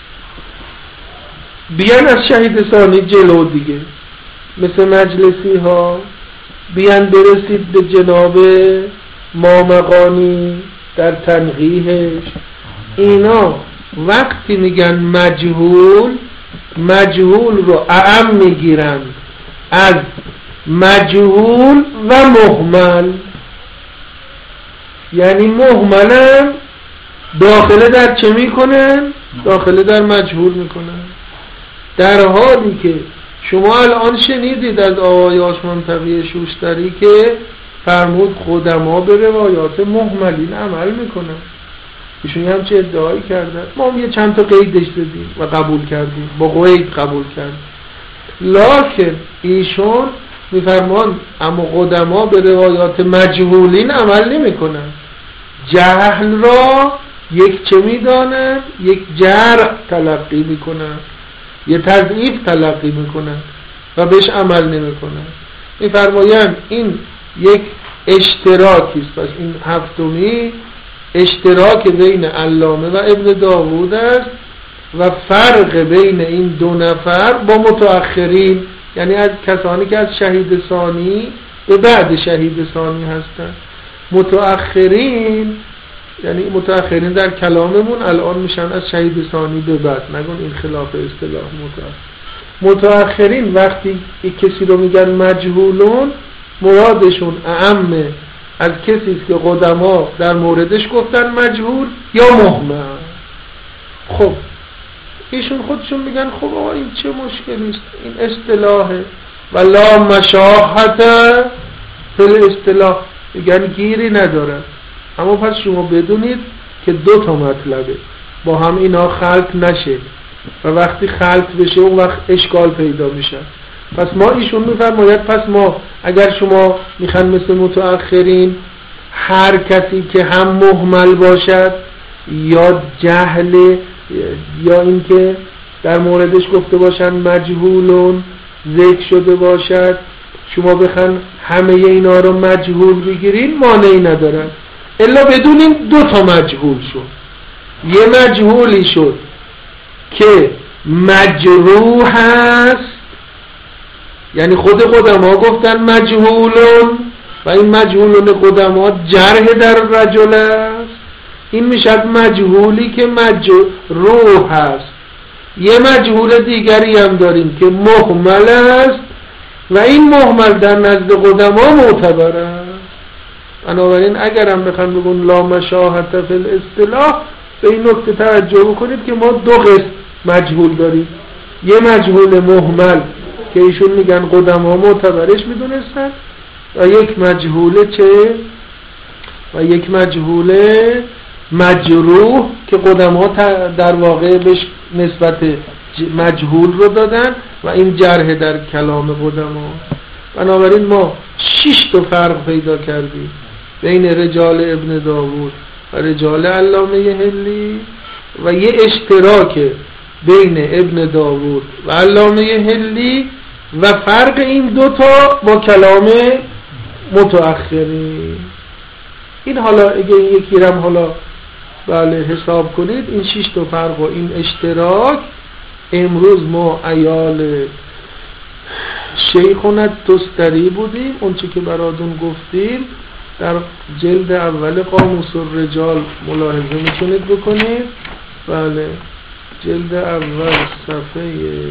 بیان از شهید ثانی جلو دیگه، مثل مجلسی ها بیان برسید به جناب مامقانی در تنقیحش. اینا وقتی میگن مجهول رو اعم میگیرن از مجهول و مهمل، یعنی مهملم داخله در چه میکنن؟ داخله در مجهول میکنن. در حالی که شما الان شنیدید از آقای منتقی شوشتری که فرمود قدما به روایات مهملین عمل میکنن. ایشون هم چه ادعایی کردن؟ ما هم یه چند تا قیدش دادیم و قبول کردیم، با قید قبول کردیم. لکن ایشون میفرمان اما قدما به روایات مجهولین عمل نمی کنن. جهل را یک چه میدانن؟ یک جرح تلقی میکنن، یه تضعیف تلقی میکنن و بهش عمل نمیکنن. میفرمایند این یک اشتراکی است. پس این هفتمی اشتراک بین علامه و ابن داوود است و فرق بین این دو نفر با متأخرین، یعنی از کسانی که از شهید ثانی به بعد شهید ثانی هستند. متأخرین یعنی متأخرین در کلاممون الان میشن از شهید ثانی به بعد، نگون این خلاف اصطلاح متأخرین وقتی کسی رو میگن مجهولون مرادشون اعم از کسی که قدما در موردش گفتن مجهول یا مهمل. خب ایشون خودشون میگن خب آقا این چه مشکلی است، این اصطلاحه و لا مشاحت فی الاصطلاح، میگن گیری نداره. اما پس شما بدونید که دو تا مطلبه با هم اینا خلط نشه و وقتی خلط بشه اون وقت اشکال پیدا میشه. پس ما ایشون میفرماید پس ما اگر شما میخوان مثل متأخرین هر کسی که هم مهمل باشد یا جهل یا اینکه در موردش گفته باشن مجهولون ذکر شده باشد، شما بخوان همه اینا رو مجهول بگیرین مانعی ندارن. الا بدونین دو تا مجهول شد. یه مجهولی شد که مجروح هست، یعنی خود قدما گفتن مجهولون و این مجهولون قدما جرح در رجل است. این میشد مجهولی که مجروح هست. یه مجهول دیگری هم داریم که مهمل است و این مهمل در نزد قدما معتبر است. بنابراین اگر هم بخوام بگون لا مشاحت فی الاصطلاح، به این نکته توجه بکنید که ما دو قسم مجهول داریم. یه مجهول مهمل که ایشون میگن قدما معتبرش میدونستن و یک مجهول چه؟ و یک مجهول مجروح که قدما در واقع بهش نسبت مجهول رو دادن و این جرح در کلام قدما. بنابراین ما 6 تا فرق پیدا کردیم بین رجال ابن داوود و رجال علامه هلی و یه اشتراک بین ابن داوود و علامه هلی و فرق این دوتا با کلام متأخرین. این حالا اگه یکی رم حالا بله حساب کنید، این 6 تا فرق و این اشتراک امروز ما عیال شیخونت تستری بودیم. اون چی که براتون گفتیم در جلد اول قاموس الرجال ملاحظه میتونید بکنید. بله جلد اول صفحه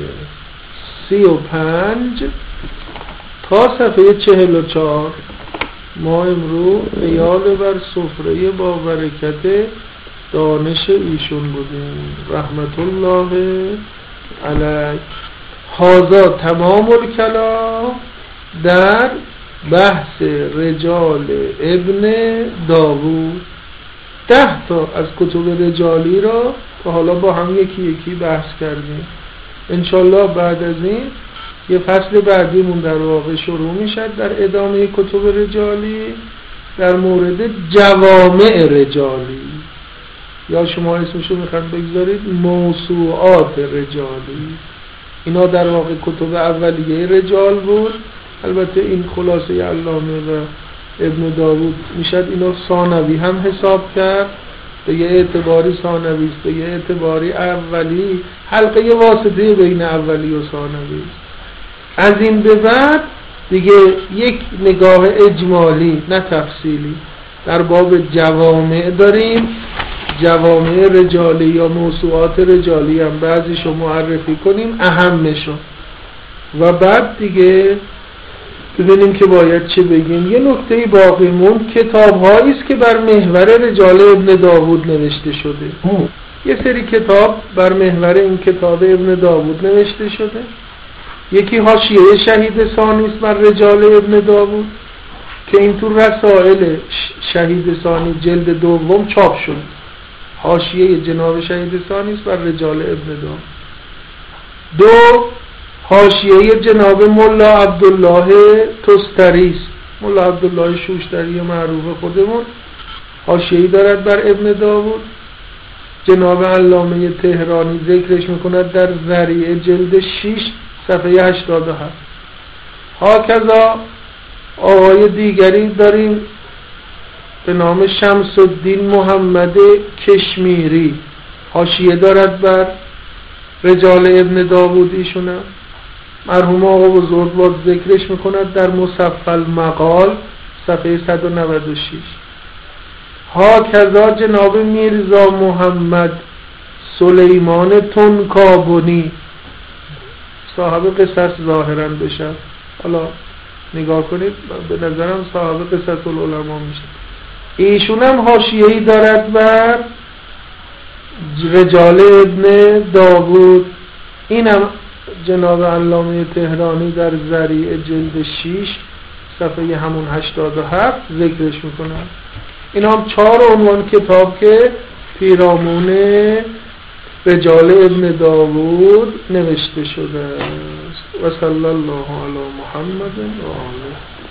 35 تا صفحه 44 ما امروز عیال بر سفره با برکت دانش ایشون بودیم رحمت الله علیه. هذا تمام الکلام در بحث رجال ابن داوود. 10 تا از کتب رجالی را که حالا با هم یکی یکی بحث کردیم. انشالله بعد از این یه فصل بعدیمون در واقع شروع میشد در ادامه کتب رجالی در مورد جوامع رجالی، یا شما اسمشو میخواید بگذارید موسوعات رجالی. اینا در واقع کتب اولیه رجال بود. البته این خلاصه علامه و ابن داوود میشد اینو ثانوی هم حساب کرد، به یه اعتباری ثانوی است، به یه اعتباری اولی، حلقه واسطه بین اولی و ثانوی است. از این به بعد دیگه یک نگاه اجمالی نه تفصیلی در باب جوامع داریم. جوامع رجالی یا موسوعات رجالی هم بعضیشو معرفی کنیم اهمشو و بعد دیگه ببینیم که باید چه بگیم. یه نکته باقی موند کتاب‌هایی است که بر محور رجال ابن داوود نوشته شده. یه سری کتاب بر محور این کتاب ابن داوود نوشته شده. یکی حاشیه شهید ثانی است بر رجال ابن داوود که این تو رسائل شهید ثانی جلد دوم چاپ شد. حاشیه جناب شهید ثانی است بر رجال ابن داوود. 2 حاشیه جناب ملا عبدالله تستری است. ملا عبدالله شوشتری معروف خودمون حاشیه‌ای دارد بر ابن داوود. جناب علامه تهرانی ذکرش میکند در ذریعه جلد 6 صفحه 87. هاکذا آقای دیگری داریم به نام شمس الدین محمد کشمیری، حاشیه دارد بر رجال ابن داوود. ایشونه مرحوم آقا بزرگوار ذکرش میکند در مصفى المقال صفحه 196. هاکذا جناب میرزا محمد سلیمان تنکابونی، صاحب قصص ظاهرا بشه، حالا نگاه کنید به نظرم صاحب قصص العلماء میشه. ایشون هم حاشیه‌ای دارد بر رجال ابن داوود. اینم جناب علامه تهرانی در ذریعه جلد 6 صفحه همون 87 ذکرش میکنن. این هم 4 عنوان کتاب که پیرامون رجال ابن داوود نوشته شده است. و صلی الله علی محمد و آله.